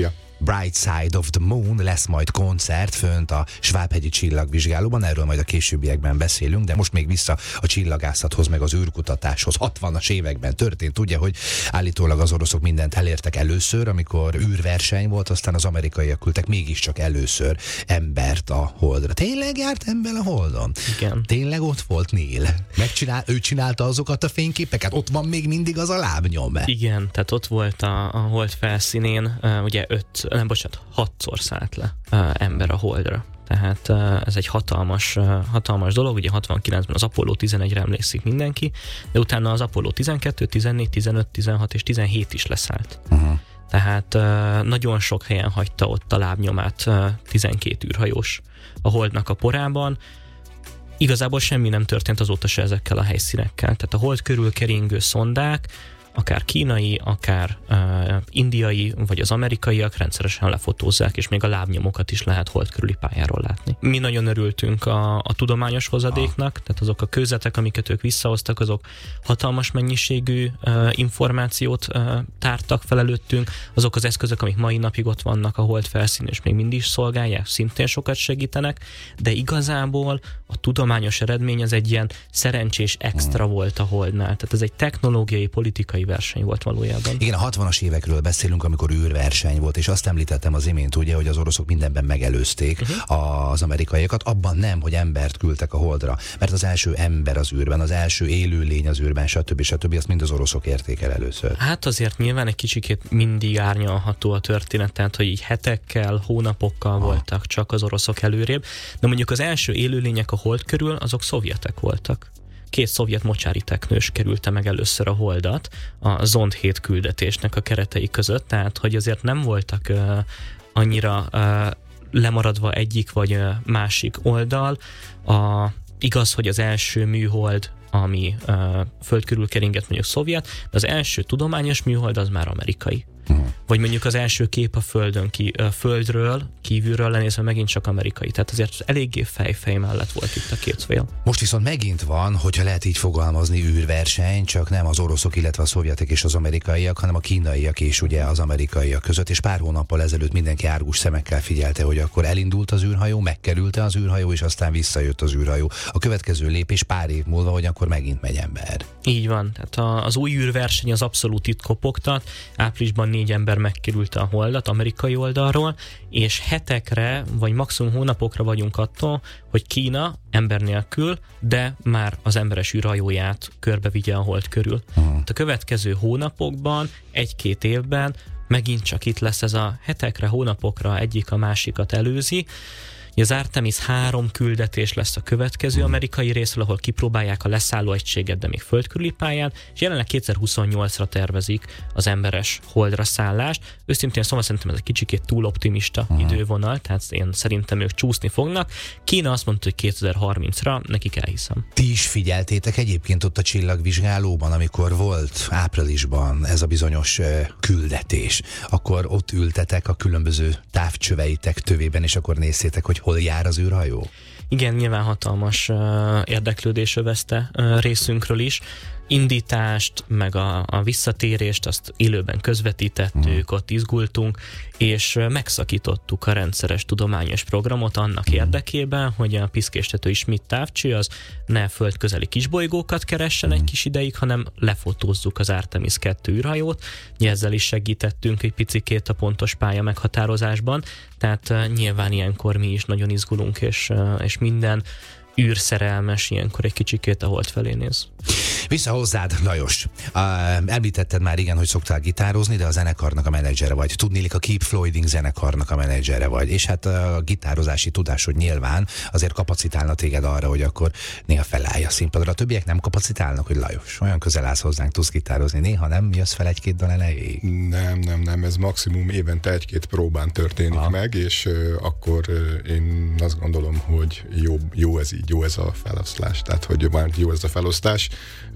Speaker 4: Bright Side of the Moon, lesz majd koncert fönt a Svábhegyi csillagvizsgálóban, erről majd a későbbiekben beszélünk, de most még vissza a csillagászathoz, meg az űrkutatáshoz. hatvanas években történt, ugye, hogy állítólag az oroszok mindent elértek először, amikor űrverseny volt, aztán az amerikaiak küldtek mégiscsak először embert a Holdra. Tényleg járt ember a Holdon?
Speaker 5: Igen.
Speaker 4: Tényleg ott volt Neil? Megcsinál, ő csinálta azokat a fényképeket? Ott van még mindig az a lábnyom.
Speaker 5: Igen, tehát ott volt a, a Hold felszínén, uh, ugye öt, nem bocsánat, hatszor szállt le uh, ember a Holdra. Tehát uh, ez egy hatalmas, uh, hatalmas dolog, ugye hatvankilencben az Apollo tizenegyre emlékszik mindenki, de utána az Apollo tizenkettő, tizennégy, tizenöt, tizenhat és tizenhét is leszállt. Uh-huh. Tehát uh, nagyon sok helyen hagyta ott a lábnyomát uh, tizenkét űrhajós a Holdnak a porában. Igazából semmi nem történt azóta se ezekkel a helyszínekkel. Tehát a Hold körül keringő szondák, akár kínai, akár uh, indiai, vagy az amerikaiak rendszeresen lefotózzák, és még a lábnyomokat is lehet Hold körüli pályáról látni. Mi nagyon örültünk a, a tudományos hozadéknak, tehát azok a kőzetek, amiket ők visszahoztak, azok hatalmas mennyiségű uh, információt uh, tártak fel előttünk, azok az eszközök, amik mai napig ott vannak a Hold felszínen, és még mindig is szolgálják, szintén sokat segítenek, de igazából a tudományos eredmény az egy ilyen szerencsés extra volt a Holdnál. Tehát ez egy technológiai, politikai verseny volt valójában.
Speaker 4: Igen, a hatvanas évekről beszélünk, amikor űrverseny volt, és azt említettem az imént, ugye, hogy az oroszok mindenben megelőzték uh-huh. az amerikaiakat, abban nem, hogy embert küldtek a Holdra, mert az első ember az űrben, az első élőlény az űrben, stb. stb. Azt mind az oroszok érték el először.
Speaker 5: Hát azért nyilván egy kicsikét mindig árnyalható a történet, tehát hogy így hetekkel, hónapokkal ah. voltak csak az oroszok előrébb, de mondjuk az első élőlények a Hold körül, azok szovjetek voltak. Két szovjet mocsári teknős kerülte meg először a Holdat a Zond hét küldetésnek a keretei között, tehát hogy azért nem voltak uh, annyira uh, lemaradva egyik vagy uh, másik oldal. A, igaz, hogy az első műhold, ami uh, föld körül keringett, mondjuk szovjet, de az első tudományos műhold az már amerikai. Uh-huh. Vagy mondjuk az első kép a földön ki, a földről, kívülről lenézve megint csak amerikai. Tehát azért eléggé fejfej mellett volt itt a két fél.
Speaker 4: Most viszont megint van, hogyha lehet így fogalmazni, űrverseny, csak nem az oroszok, illetve a szovjetek és az amerikaiak, hanem a kínaiak és ugye az amerikaiak között, és pár hónappal ezelőtt mindenki árgus szemekkel figyelte, hogy akkor elindult az űrhajó, megkerülte az űrhajó, és aztán visszajött az űrhajó. A következő lépés pár év múlva, hogy akkor megint megy ember.
Speaker 5: Így van. Tehát az új űrverseny az abszolút itt kopogtat. Áprilisban négy ember megkerülte a Holdat amerikai oldalról, és hetekre, vagy maximum hónapokra vagyunk attól, hogy Kína ember nélkül, de már az emberes űrhajóját körbevigye a Hold körül. Uh-huh. A következő hónapokban, egy-két évben megint csak itt lesz ez a hetekre, hónapokra egyik a másikat előzi. Az Artemis három küldetés lesz a következő amerikai részről, ahol kipróbálják a leszálló egységet, de még földkörüli pályán, és jelenleg kétezer-huszonnyolcra tervezik az emberes Holdra szállást. Őszintén szóval szerintem ez egy kicsikét túl optimista uh-huh. idővonal, tehát én szerintem ők csúszni fognak. Kína azt mondta, hogy kétezer-harmincra, nekik elhiszem.
Speaker 4: Ti is figyeltétek egyébként ott a csillagvizsgálóban, amikor volt áprilisban ez a bizonyos uh, küldetés, akkor ott ültetek a különböző távcsöveitek tövében, és akkor nézzétek, hogy hol jár az űrhajó?
Speaker 5: Igen, nyilván hatalmas uh, érdeklődés övezte uh, részünkről is. Indítást, meg a, a visszatérést, azt élőben közvetítettük, mm. ott izgultunk, és megszakítottuk a rendszeres tudományos programot annak mm. érdekében, hogy a piszkéstetői Schmidt távcső az ne földközeli kisbolygókat keressen mm. egy kis ideig, hanem lefotózzuk az Artemis kettő űrhajót. Ezzel is segítettünk egy picikét a pontos pálya meghatározásban, tehát uh, nyilván ilyenkor mi is nagyon izgulunk, és, uh, és minden űrszerelmes ilyenkor egy kicsikét a Hold felé néz.
Speaker 4: Vissza hozzád, Lajos. Uh, említetted már, igen, hogy szoktál gitározni, de a zenekarnak a menedzsere vagy. Tudnélik, a Keep Floyding zenekarnak a menedzsere vagy. És hát a gitározási tudásod nyilván azért kapacitálna téged arra, hogy akkor néha felállj a színpadra. A többiek nem kapacitálnak, hogy Lajos, olyan közel állsz hozzánk, tudsz gitározni. Néha nem jössz fel egy-két dal elejéig?
Speaker 6: Nem, nem, nem. Ez maximum évente egy-két próbán történik Aha. meg, és uh, akkor uh, én azt gondolom, hogy jó, jó ez így, jó ez a feloszlás. Tehát, hogy már jó ez a felosztás.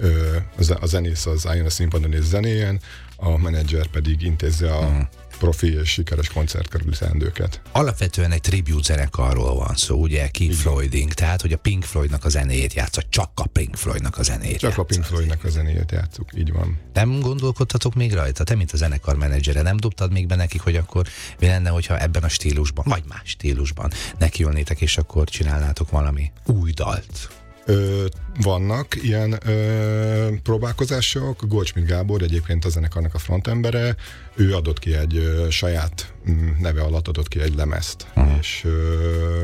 Speaker 6: a zenész az álljon a színpadon és zenéjen, a menedzser pedig intézze a hmm. profi és sikeres koncertkörülteendőket.
Speaker 4: Alapvetően egy tribute zenekarról van szó, ugye, Keep Floyding, tehát, hogy a Pink Floydnak a zenéjét játszott, csak a Pink Floydnak a zenéjét
Speaker 6: Csak
Speaker 4: játszott.
Speaker 6: a Pink Floydnak a zenéjét játsszuk, így van.
Speaker 4: Nem gondolkodtatok még rajta? Te, mint a zenekar menedzsere, nem dobtad még be nekik, hogy akkor mi lenne, hogyha ebben a stílusban, vagy más stílusban nekiülnétek, és akkor csinálnátok valami új dalt?
Speaker 6: Ö, vannak ilyen ö, próbálkozások. Goldschmidt Gábor egyébként a zenekarnak a frontembere, ő adott ki egy ö, saját neve alatt adott ki egy lemezt, uh-huh. és ö,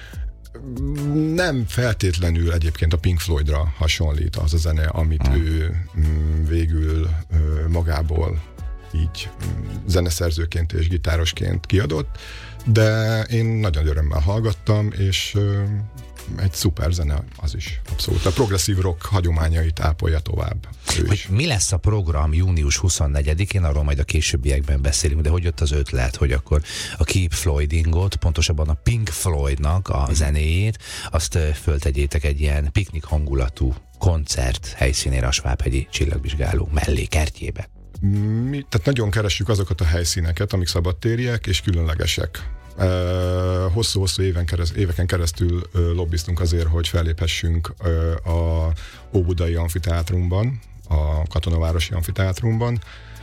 Speaker 6: nem feltétlenül egyébként a Pink Floydra hasonlít az a zene, amit uh-huh. ő m, végül ö, magából így m, zeneszerzőként és gitárosként kiadott, de én nagyon örömmel hallgattam, és ö, egy szuper zene az is, abszolút. A progresszív rock hagyományait ápolja tovább.
Speaker 4: Hogy mi lesz a program június huszonnegyedikén, arról majd a későbbiekben beszélünk, de hogy jött az ötlet, hogy akkor a Keep Floydingot, pontosabban a Pink Floydnak a zenéjét, azt föltegyétek egy ilyen piknik hangulatú koncert helyszínére a Svábhegyi Csillagvizsgáló mellékertjébe.
Speaker 6: Mi, tehát nagyon keressük azokat a helyszíneket, amik szabadtériek és különlegesek. Uh, hosszú-hosszú éven kereszt, éveken keresztül uh, lobbiztunk azért, hogy felléphessünk uh, a Óbudai Amfiteátrumban, a Katonavárosi Amfiteátrumban,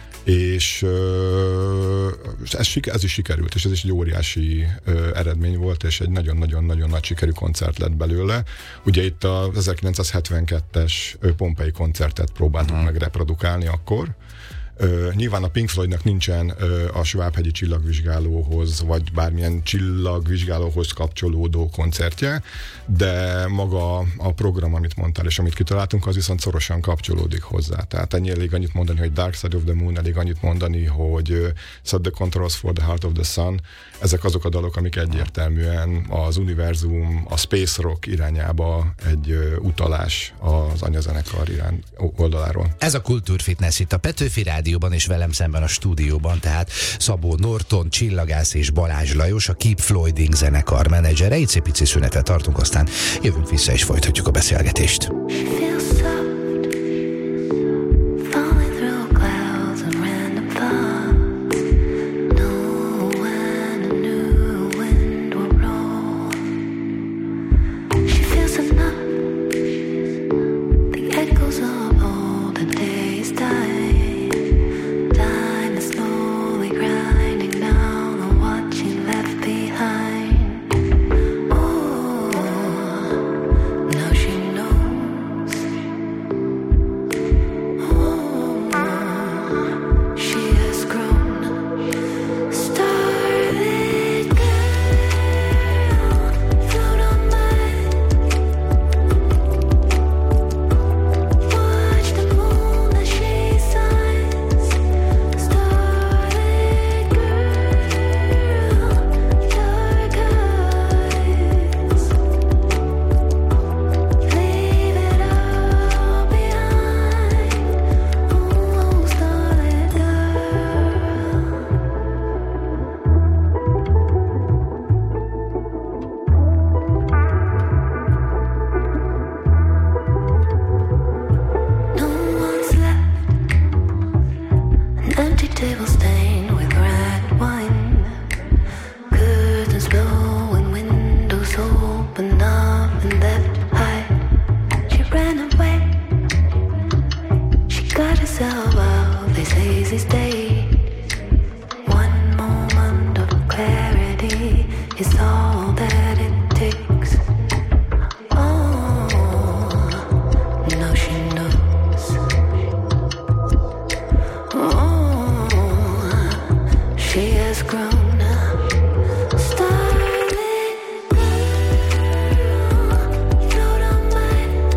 Speaker 6: és uh, ez, ez is sikerült, és ez is egy óriási uh, eredmény volt, és egy nagyon-nagyon-nagyon nagy sikerű koncert lett belőle. Ugye itt az ezerkilencszázhetvenkettes Pompei koncertet próbáltuk hmm. meg reprodukálni akkor. Uh, nyilván a Pink Floydnak nincsen uh, a Svábhegyi Csillagvizsgálóhoz, vagy bármilyen csillagvizsgálóhoz kapcsolódó koncertje, de maga a program, amit mondtál, és amit kitaláltunk, az viszont szorosan kapcsolódik hozzá. Tehát ennyi elég annyit mondani, hogy Dark Side of the Moon, elég annyit mondani, hogy uh, Set the Controls for the Heart of the Sun. Ezek azok a dalok, amik egyértelműen az univerzum, a space rock irányába egy uh, utalás az anyazenekar irány oldaláról.
Speaker 4: Ez a Kultúrfitness itt a Petőfi Rádióban, és velem szemben a stúdióban, tehát Szabó Norton, Csillagász és Balázs Lajos, a Keep Floyding zenekar menedzsere. Egy szép pici szünetet tartunk, aztán jövünk vissza és folytatjuk a beszélgetést.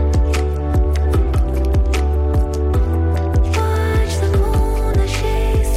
Speaker 9: Watch the moon as she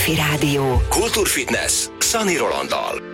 Speaker 1: Petőfi Rádió.
Speaker 2: Kultúrfitness Szani Rolanddal.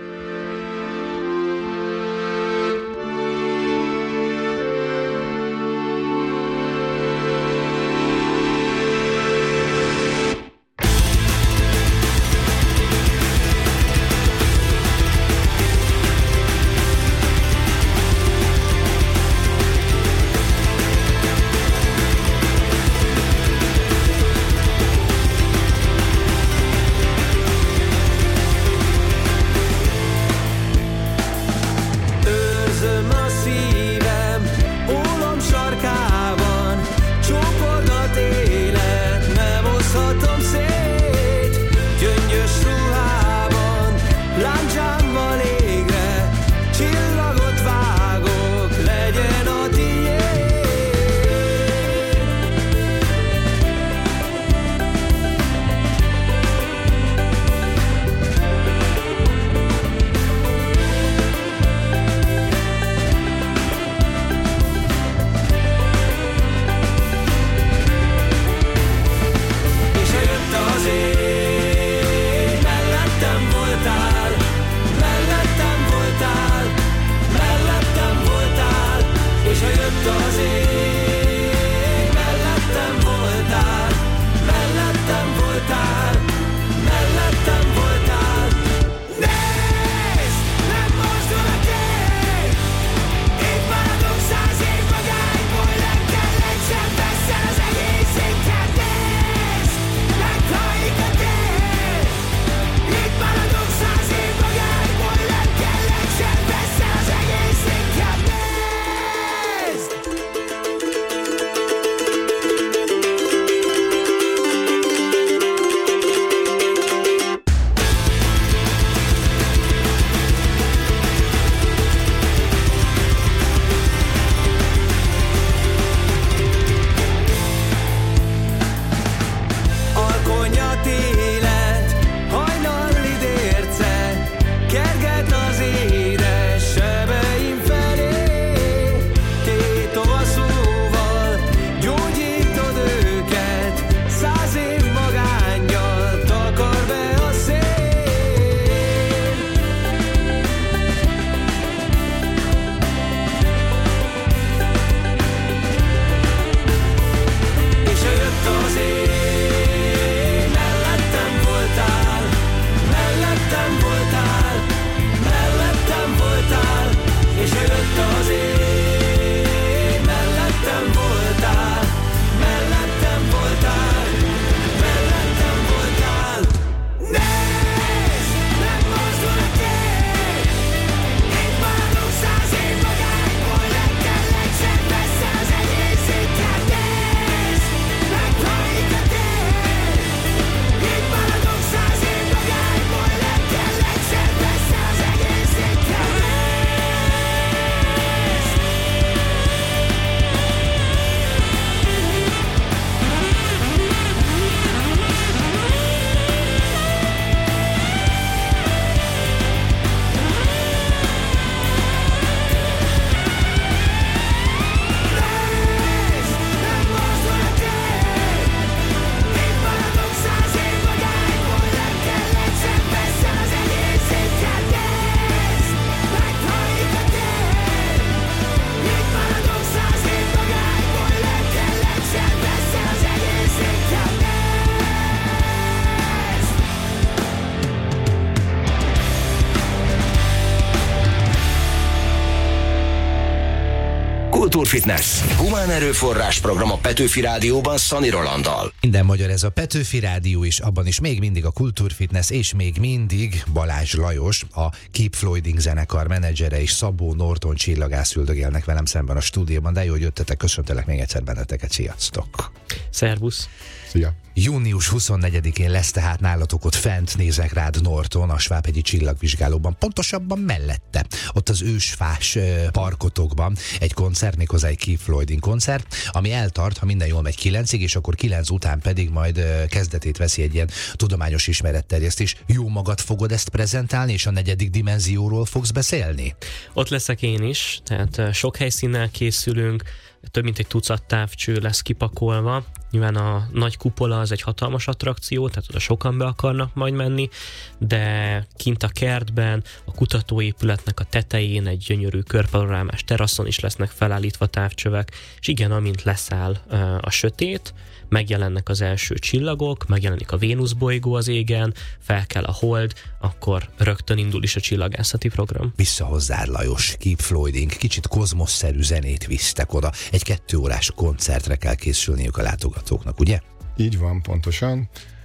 Speaker 2: Kultúrfitness. Humán erőforrás program a Petőfi Rádióban Szani Rolanddal.
Speaker 4: Minden magyar ez a Petőfi Rádió is, abban is még mindig a Kultúrfitness, és még mindig Balázs Lajos, a Keep Floyding zenekar menedzsere, és Szabó Norton csillagász üldögélnek velem szemben a stúdióban, de jó, hogy jöttetek, köszöntelek még egyszer benneteket, sziasztok!
Speaker 5: Szervusz!
Speaker 6: Szia!
Speaker 4: június huszonnegyedikén lesz tehát nálatok ott fent, nézek rád Norton, a Svábhegyi Csillagvizsgálóban, pontosabban mellette, ott az ősfás parkotokban egy koncert, méghozzá egy Keep Floyding koncert, ami eltart, ha minden jól megy kilencig, és akkor kilenc után pedig majd kezdetét veszi egy ilyen tudományos ismeretterjesztés. Jó magad fogod ezt prezentálni, és a negyedik dimenzióról fogsz beszélni?
Speaker 5: Ott leszek én is, tehát sok helyszínnel készülünk, több mint egy tucat távcső lesz kipakolva, Nyilván a nagy kupola az egy hatalmas attrakció, tehát oda sokan be akarnak majd menni, de kint a kertben, a kutatóépületnek a tetején egy gyönyörű körpanorámás teraszon is lesznek felállítva távcsövek, és igen, amint leszáll a sötét, megjelennek az első csillagok, megjelenik a Vénusz bolygó az égen, felkel a hold, akkor rögtön indul is a csillagászati program.
Speaker 4: Vissza hozzád, Lajos, Keep Floyding, kicsit kozmoszszerű zenét visztek oda. Egy kettő órás koncertre kell készülniük a látogatóknak, ugye?
Speaker 6: Így van, pontosan.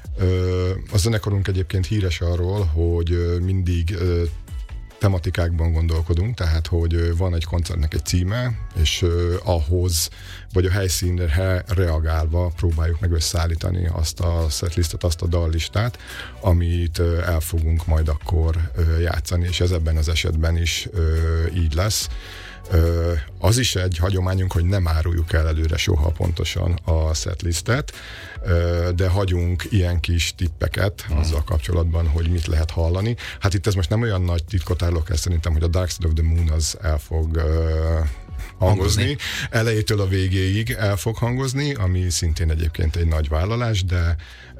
Speaker 6: A zenekarunk egyébként híres arról, hogy mindig tematikákban gondolkodunk, tehát hogy van egy koncertnek egy címe, és uh, ahhoz, vagy a helyszínre reagálva próbáljuk meg összeállítani azt a setlistet, azt a dallistát, amit uh, el fogunk majd akkor uh, játszani, és ez ebben az esetben is uh, így lesz. Uh, az is egy hagyományunk, hogy nem áruljuk el előre soha pontosan a setlistet, uh, de hagyunk ilyen kis tippeket azzal kapcsolatban, hogy mit lehet hallani. Hát itt ez most nem olyan nagy titkot árulok el, szerintem, hogy a Dark Side of the Moon az el fog uh, hangozni. Elejétől a végéig el fog hangozni, ami szintén egyébként egy nagy vállalás, de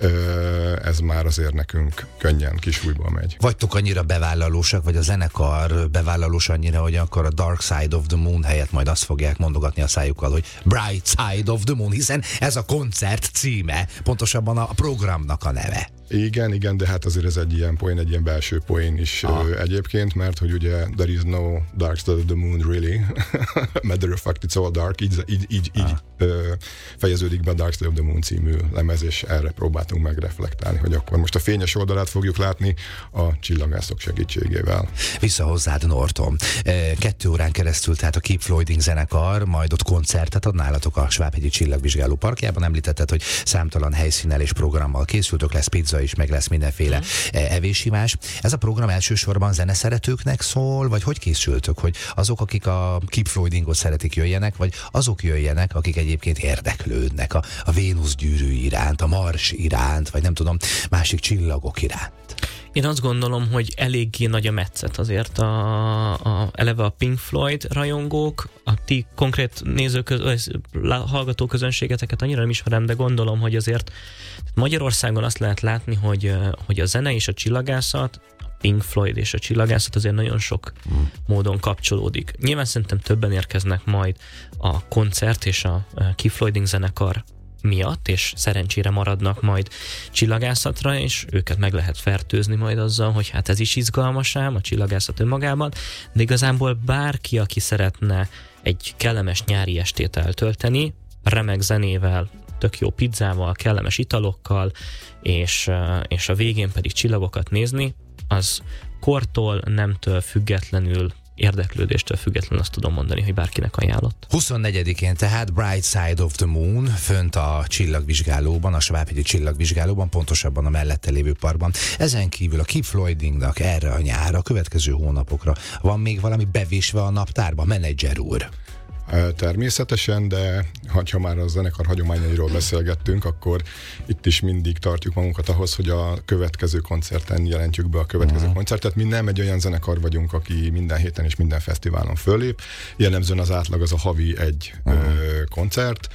Speaker 6: ö, ez már azért nekünk könnyen kisújból megy.
Speaker 4: Vagytok annyira bevállalósak, vagy a zenekar bevállalós annyira, hogy akkor a Dark Side of the Moon helyett majd azt fogják mondogatni a szájukkal, hogy Bright Side of the Moon, hiszen ez a koncert címe, pontosabban a programnak a neve.
Speaker 6: Igen, igen, de hát azért ez egy ilyen poén, egy ilyen belső poén is ah. egyébként, mert hogy ugye there is no dark side of the moon really, matter of fact it's all dark, így, így, így, ah. így ö, fejeződik be a Dark Side of the Moon című lemez, és erre próbáltunk megreflektálni, hogy akkor most a fényes oldalát fogjuk látni a csillagászok segítségével.
Speaker 4: Vissza hozzád, Norton. Kettő órán keresztül, tehát a Keep Floyding zenekar, majd ott koncertet ad nálatok a Svábhegyi Csillagvizsgáló Parkjában. Említetted, hogy számtalan helyszínnel és programmal készültök, lesz pizza is, meg lesz mindenféle mm. evésivás. Ez a program elsősorban zeneszeretőknek szól, vagy hogy készültök, hogy azok, akik a Keep Floydingot szeretik, jöjjenek, vagy azok jöjjenek, akik egyébként érdeklődnek a, a Vénusz gyűrű iránt, a Mars iránt, vagy nem tudom, másik csillagok iránt?
Speaker 5: Én azt gondolom, hogy eléggé nagy a metszet azért a, a, eleve a Pink Floyd rajongók, a ti konkrét nézőköz, hallgatóközönségeteket annyira nem ismerem, de gondolom, hogy azért Magyarországon azt lehet látni, hogy, hogy a zene és a csillagászat, a Pink Floyd és a csillagászat azért nagyon sok mm. módon kapcsolódik. Nyilván szerintem többen érkeznek majd a koncert és a Keep Floyding zenekar miatt, és szerencsére maradnak majd csillagászatra, és őket meg lehet fertőzni majd azzal, hogy hát ez is izgalmas ám, a csillagászat önmagában, de igazából bárki, aki szeretne egy kellemes nyári estét eltölteni, remek zenével, tök jó pizzával, kellemes italokkal, és, és a végén pedig csillagokat nézni, az kortól, nemtől függetlenül, érdeklődéstől függetlenül azt tudom mondani, hogy bárkinek ajánlott.
Speaker 4: huszonnegyedikén tehát Bright Side of the Moon, fönt a csillagvizsgálóban, a Svábhegyi Csillagvizsgálóban, pontosabban a mellette lévő parkban. Ezen kívül a Keep Floydingnak erre a nyárra, a következő hónapokra van még valami bevésve a naptárba, menedzser úr?
Speaker 6: Természetesen, de ha már a zenekar hagyományairól beszélgettünk, akkor itt is mindig tartjuk magunkat ahhoz, hogy a következő koncerten jelentjük be a következő uh-huh. koncertet. Mi nem egy olyan zenekar vagyunk, aki minden héten és minden fesztiválon föllép. Jellemzően az átlag az a havi egy uh-huh. ö, koncert,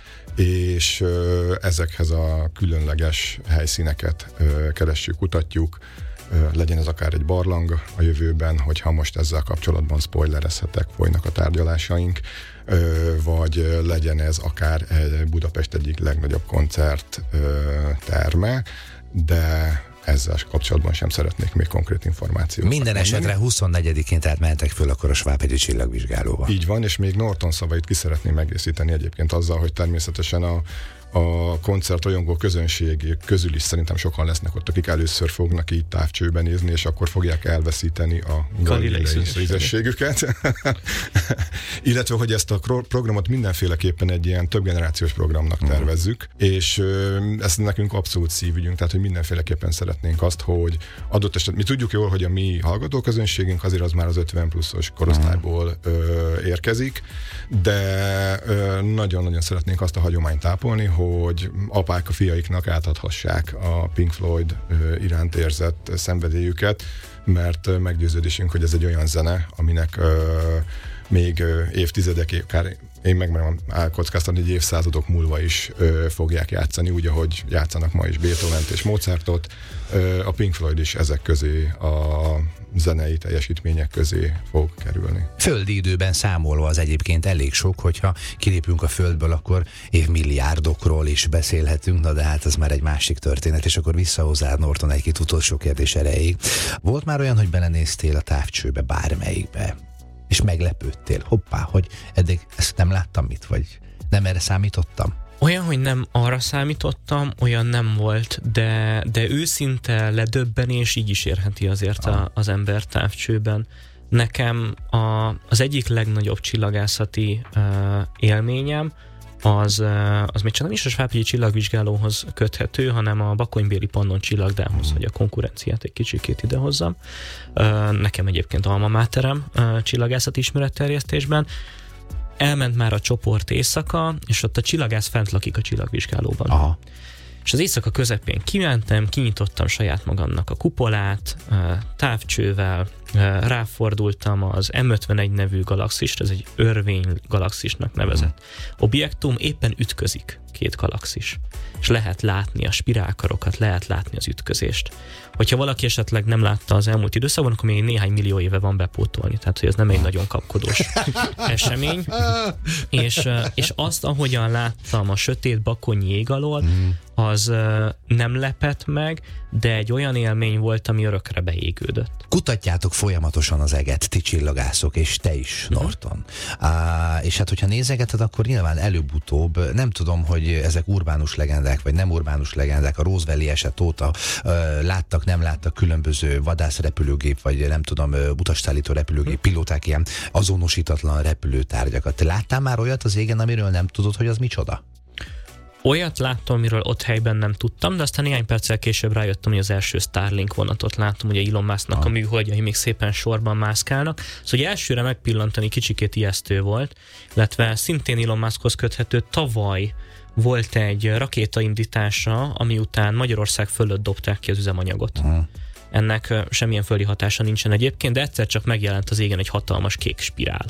Speaker 6: és ö, ezekhez a különleges helyszíneket ö, keressük, kutatjuk. Legyen ez akár egy barlang a jövőben, hogyha most ezzel kapcsolatban spoilerezhetek, folynak a tárgyalásaink, vagy legyen ez akár Budapest egyik legnagyobb koncert terme, de ezzel kapcsolatban sem szeretnék még konkrét információt.
Speaker 4: Minden esetre huszonnegyedikén tehát mentek föl akkor a Svábhegyi Csillagvizsgálóba.
Speaker 6: Így van, és még Norton szavait ki szeretném egészíteni egyébként azzal, hogy természetesen a a koncert rajongó közönség közül is szerintem sokan lesznek ott, akik először fognak így távcsőben nézni, és akkor fogják elveszíteni a galilei szízességüket. Illetve, hogy ezt a programot mindenféleképpen egy ilyen többgenerációs programnak tervezzük, uh-huh. és ez nekünk abszolút szívügyünk, tehát, hogy mindenféleképpen szeretnénk azt, hogy adott esetben, mi tudjuk jól, hogy a mi hallgatóközönségünk azért az már az ötven pluszos korosztályból uh-huh. érkezik, de nagyon-nagyon szeretnénk azt a hagyományt tápolni, hogy apák a fiaiknak átadhassák a Pink Floyd iránt érzett szenvedélyüket, mert meggyőződésünk, hogy ez egy olyan zene, aminek még ö, évtizedek, akár én megmerem elkockáztatni, hogy évszázadok múlva is ö, fogják játszani, úgy, ahogy játszanak ma is Beethovent és Mozartot. Ö, a Pink Floyd is ezek közé, a zenei teljesítmények közé fog kerülni.
Speaker 4: Földi időben számolva az egyébként elég sok, hogyha kilépünk a földből, akkor évmilliárdokról is beszélhetünk, na de hát ez már egy másik történet, és akkor vissza hozzád, Norton, egy-két utolsó kérdés erejéig. Volt már olyan, hogy belenéztél a távcsőbe, bármelyikbe, és meglepődtél? Hoppá, hogy eddig ezt nem láttam mit, vagy nem erre számítottam?
Speaker 5: Olyan, hogy nem arra számítottam, olyan nem volt, de, de őszinte ledöbbenés így is érheti azért a, az ember távcsőben. Nekem a, az egyik legnagyobb csillagászati uh, élményem az, uh, az még csak nem is a Svábhegyi csillagvizsgálóhoz köthető, hanem a bakonybéli Pannon csillagdámhoz, mm. hogy a konkurenciát egy kicsikét idehozzam. Uh, nekem egyébként alma máterem uh, csillagászati ismeretterjesztésben. Elment már a csoport éjszaka, és ott a csillagász fent lakik a csillagvizsgálóban. Aha. És az éjszaka közepén kimentem, kinyitottam saját magamnak a kupolát, távcsővel, ráfordultam az em ötvenegy nevű galaxisra, ez egy örvény galaxisnak nevezett objektum, éppen ütközik két galaxis. És lehet látni a spirálkarokat, lehet látni az ütközést. Hogyha valaki esetleg nem látta az elmúlt időszakban, akkor még néhány millió éve van bepótolni, tehát hogy ez nem egy nagyon kapkodós esemény. És, és azt, ahogyan láttam a sötét bakonyi ég alól, az nem lepett meg, de egy olyan élmény volt, ami örökre beégődött.
Speaker 4: Kutatjátok folyamatosan az eget, ti csillagászok, és te is, Norton. Uh, és hát, hogyha nézegeted, akkor nyilván előbb-utóbb, nem tudom, hogy ezek urbánus legendák, vagy nem urbánus legendák, a Roswelli eset óta uh, láttak, nem láttak különböző vadászrepülőgép, vagy nem tudom, uh, utasszállító repülőgép, pilóták ilyen azonosítatlan repülőtárgyakat. Te láttál már olyat az égen, amiről nem tudod, hogy az micsoda?
Speaker 5: Olyat láttam, amiről ott helyben nem tudtam, de aztán néhány perccel később rájöttem, hogy az első Starlink vonatot láttam, ugye Elon Musknak ah. a műholdjai még szépen sorban mászkálnak. Szóval elsőre megpillantani kicsikét ijesztő volt, illetve szintén Elon Muskhoz köthető tavaly volt egy rakétaindítása, ami után Magyarország fölött dobták ki az üzemanyagot. Ah. Ennek semmilyen földi hatása nincsen egyébként, de egyszer csak megjelent az égen egy hatalmas kék spirál.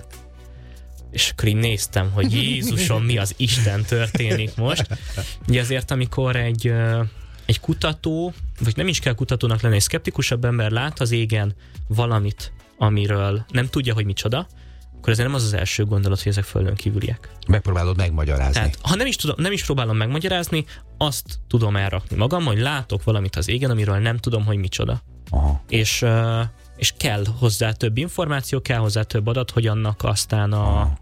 Speaker 5: És akkor így néztem, hogy Jézusom, mi az Isten történik most. Ugye azért, amikor egy, egy kutató, vagy nem is kell kutatónak lenni, egy szkeptikusabb ember lát az égen valamit, amiről nem tudja, hogy micsoda, akkor ez nem az az első gondolat, hogy ezek földön kívüliek.
Speaker 4: Megpróbálod megmagyarázni. Tehát,
Speaker 5: ha nem is, tudom, nem is próbálom megmagyarázni, azt tudom elrakni magam, hogy látok valamit az égen, amiről nem tudom, hogy micsoda. Aha. És... és kell hozzá több információ, kell hozzá több adat, hogy annak aztán a,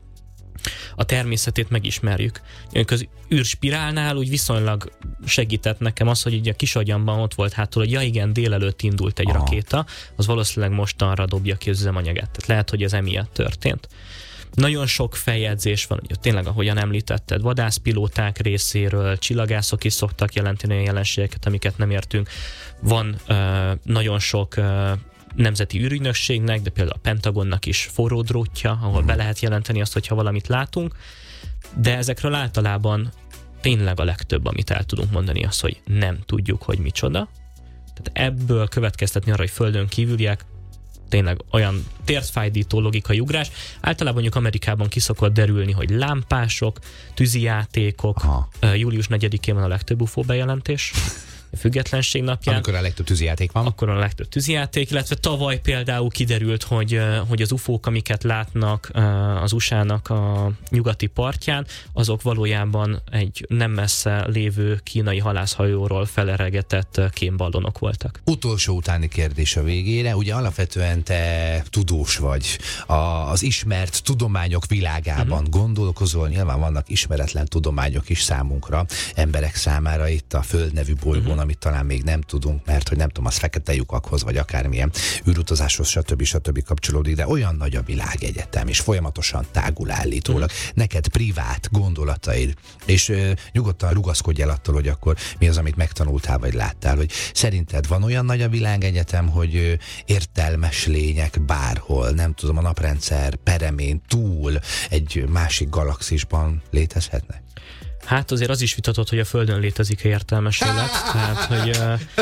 Speaker 5: a természetét megismerjük. Az űrspirálnál úgy viszonylag segített nekem az, hogy így a kis agyamban ott volt hátul, hogy ja igen, délelőtt indult egy Aha. rakéta, az valószínűleg mostanra dobja ki az üzemanyagát. Tehát lehet, hogy ez emiatt történt. Nagyon sok feljegyzés van, hogy tényleg, ahogyan említetted, vadászpilóták részéről, csillagászok is szoktak jelenteni olyan jelenségeket, amiket nem értünk. Van uh, nagyon sok uh, nemzeti űrügynökségnek, de például a Pentagonnak is forró drótja, ahol be lehet jelenteni azt, hogyha valamit látunk, de ezekről általában tényleg a legtöbb, amit el tudunk mondani, az, hogy nem tudjuk, hogy micsoda. Tehát ebből következtetni arra, hogy földön kívüliek, tényleg olyan térfájdító logikai ugrás. Általában mondjuk Amerikában ki szokott derülni, hogy lámpások, tűzijátékok, Aha. július negyedikén van a legtöbb u f o bejelentés. Függetlenség napján.
Speaker 4: Amikor a legtöbb tűzijáték van.
Speaker 5: Akkor a legtöbb tűzijáték, illetve tavaly például kiderült, hogy, hogy az u f o-k, amiket látnak az u s á-nak a nyugati partján, azok valójában egy nem messze lévő kínai halászhajóról feleregetett kémballonok voltak.
Speaker 4: Utolsó utáni kérdés a végére. Ugye alapvetően te tudós vagy. A, az ismert tudományok világában uh-huh. gondolkozol, nyilván vannak ismeretlen tudományok is számunkra, emberek számára itt a Föld nevű bolygón, uh-huh. amit talán még nem tudunk, mert hogy nem tudom, az fekete lyukakhoz, vagy akármilyen űrutazáshoz, stb. stb. Kapcsolódik, de olyan nagy a világegyetem, és folyamatosan tágul állítólag. Mm. Neked privát gondolataid, és ö, nyugodtan rugaszkodj el attól, hogy akkor mi az, amit megtanultál, vagy láttál, hogy szerinted van olyan nagy a világegyetem, hogy ö, értelmes lények bárhol, nem tudom, a naprendszer peremén túl egy másik galaxisban létezhetnek?
Speaker 5: Hát azért az is vitatott, hogy a Földön létezik értelmes élet, tehát, hogy,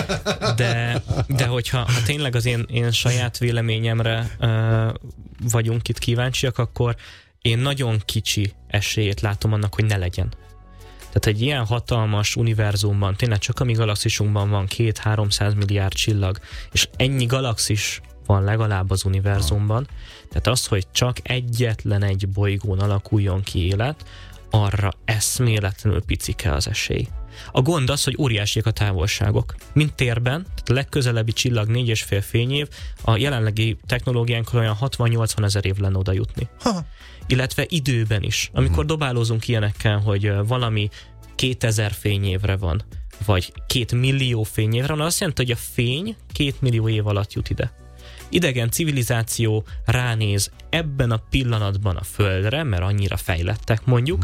Speaker 5: de, de hogyha ha tényleg az én, én saját véleményemre uh, vagyunk itt kíváncsiak, akkor én nagyon kicsi esélyét látom annak, hogy ne legyen. Tehát egy ilyen hatalmas univerzumban, tényleg csak a mi galaxisunkban van két-háromszáz milliárd csillag, és ennyi galaxis van legalább az univerzumban, tehát az, hogy csak egyetlen egy bolygón alakuljon ki élet, arra eszméletlenül picike az esély. A gond az, hogy óriásiak a távolságok. Mint térben, tehát a legközelebbi csillag négy és fél fényév, a jelenlegi technológiánkkal olyan hatvan-nyolcvan ezer év lenne oda jutni. Ha. Illetve időben is. Amikor hmm. dobálózunk ilyenekkel, hogy valami kétezer fényévre van, vagy két millió fényévre van, azt jelenti, hogy a fény két millió év alatt jut ide. Idegen civilizáció ránéz ebben a pillanatban a Földre, mert annyira fejlettek mondjuk,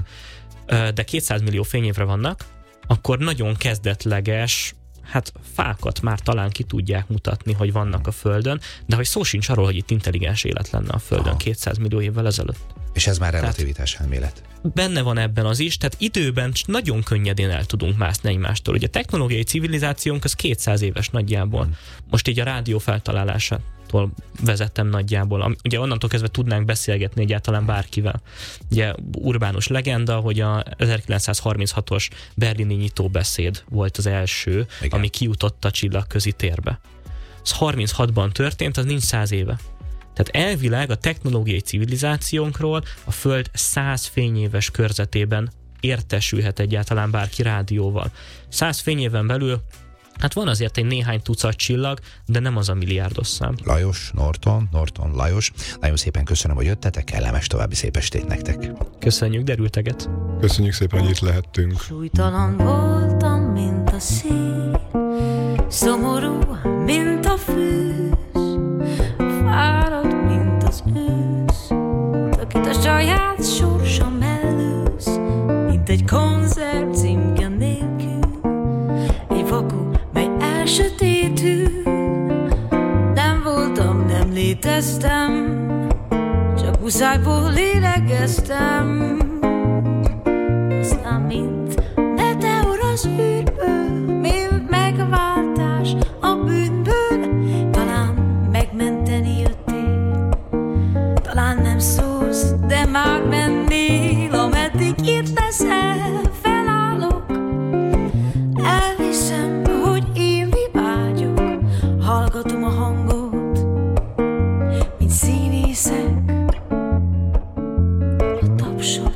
Speaker 5: de kétszáz millió fényévre vannak, akkor nagyon kezdetleges, hát fákat már talán ki tudják mutatni, hogy vannak a Földön, de hogy szó sincs arról, hogy itt intelligens élet lenne a Földön Aha. kétszáz millió évvel ezelőtt.
Speaker 4: És ez már relativitás elmélet.
Speaker 5: Benne van ebben az is, tehát időben nagyon könnyedén el tudunk mászni egymástól. Ugye a technológiai civilizációnk az kétszáz éves nagyjából. Hmm. Most így a rádió feltalálásától vezettem nagyjából. Ugye onnantól kezdve tudnánk beszélgetni egyáltalán bárkivel. Ugye urbánus legenda, hogy a ezerkilencszázharminchatos berlini nyitóbeszéd volt az első, igen. ami kijutott a csillagközi térbe. Ez harminchatban történt, az nincs száz éve. Tehát elvileg a technológiai civilizációnkról a Föld száz fényéves körzetében értesülhet egyáltalán bárki rádióval. száz fényéven belül, hát van azért egy néhány tucat csillag, de nem az a milliárdos szám.
Speaker 4: Lajos, Norton, Norton, Lajos, nagyon szépen köszönöm, hogy jöttetek, kellemes további szép estét nektek.
Speaker 5: Köszönjük, derülteget.
Speaker 6: Köszönjük szépen, hogy itt lehettünk.
Speaker 9: Súlytalan voltam, mint a szél, szomorú, mint a fűz, fáradt, mint az ősz, akit a saját sorsa mellőz, mint egy koncert címke nélkül, egy vaku, mely elsötétül. Nem voltam, nem léteztem, csak muszájból lélegeztem. Aztán mint meteor az űrből, mint megváltás a bűnből, talán megmenteni jöttél, talán nem szólsz, de már mennél, ameddig itt leszel, felállok, elhiszem, hogy élni vágyok, hallgatom a hangot, mint színészek a tapsot.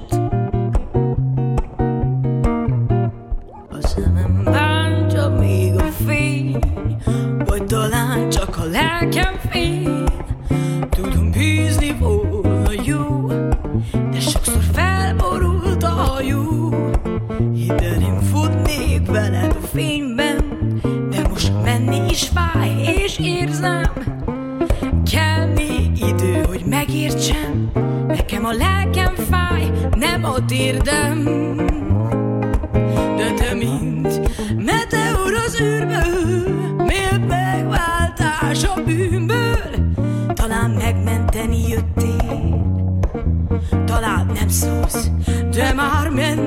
Speaker 9: A szemem bántja még a fény, vagy talán csak a lelkem fél. Tudom, bízni volna jó, de sokszor felborult a hajó. Hidd el, én futnék veled a fényben, de most menni is fáj, és érzem, kell még idő, hogy megértsem, nekem a lelkem fáj, nem a térdem. De te mint meteor az űrből, miért megváltás a bűnből, talán megmenteni jöttél, talán nem szólsz, de már menni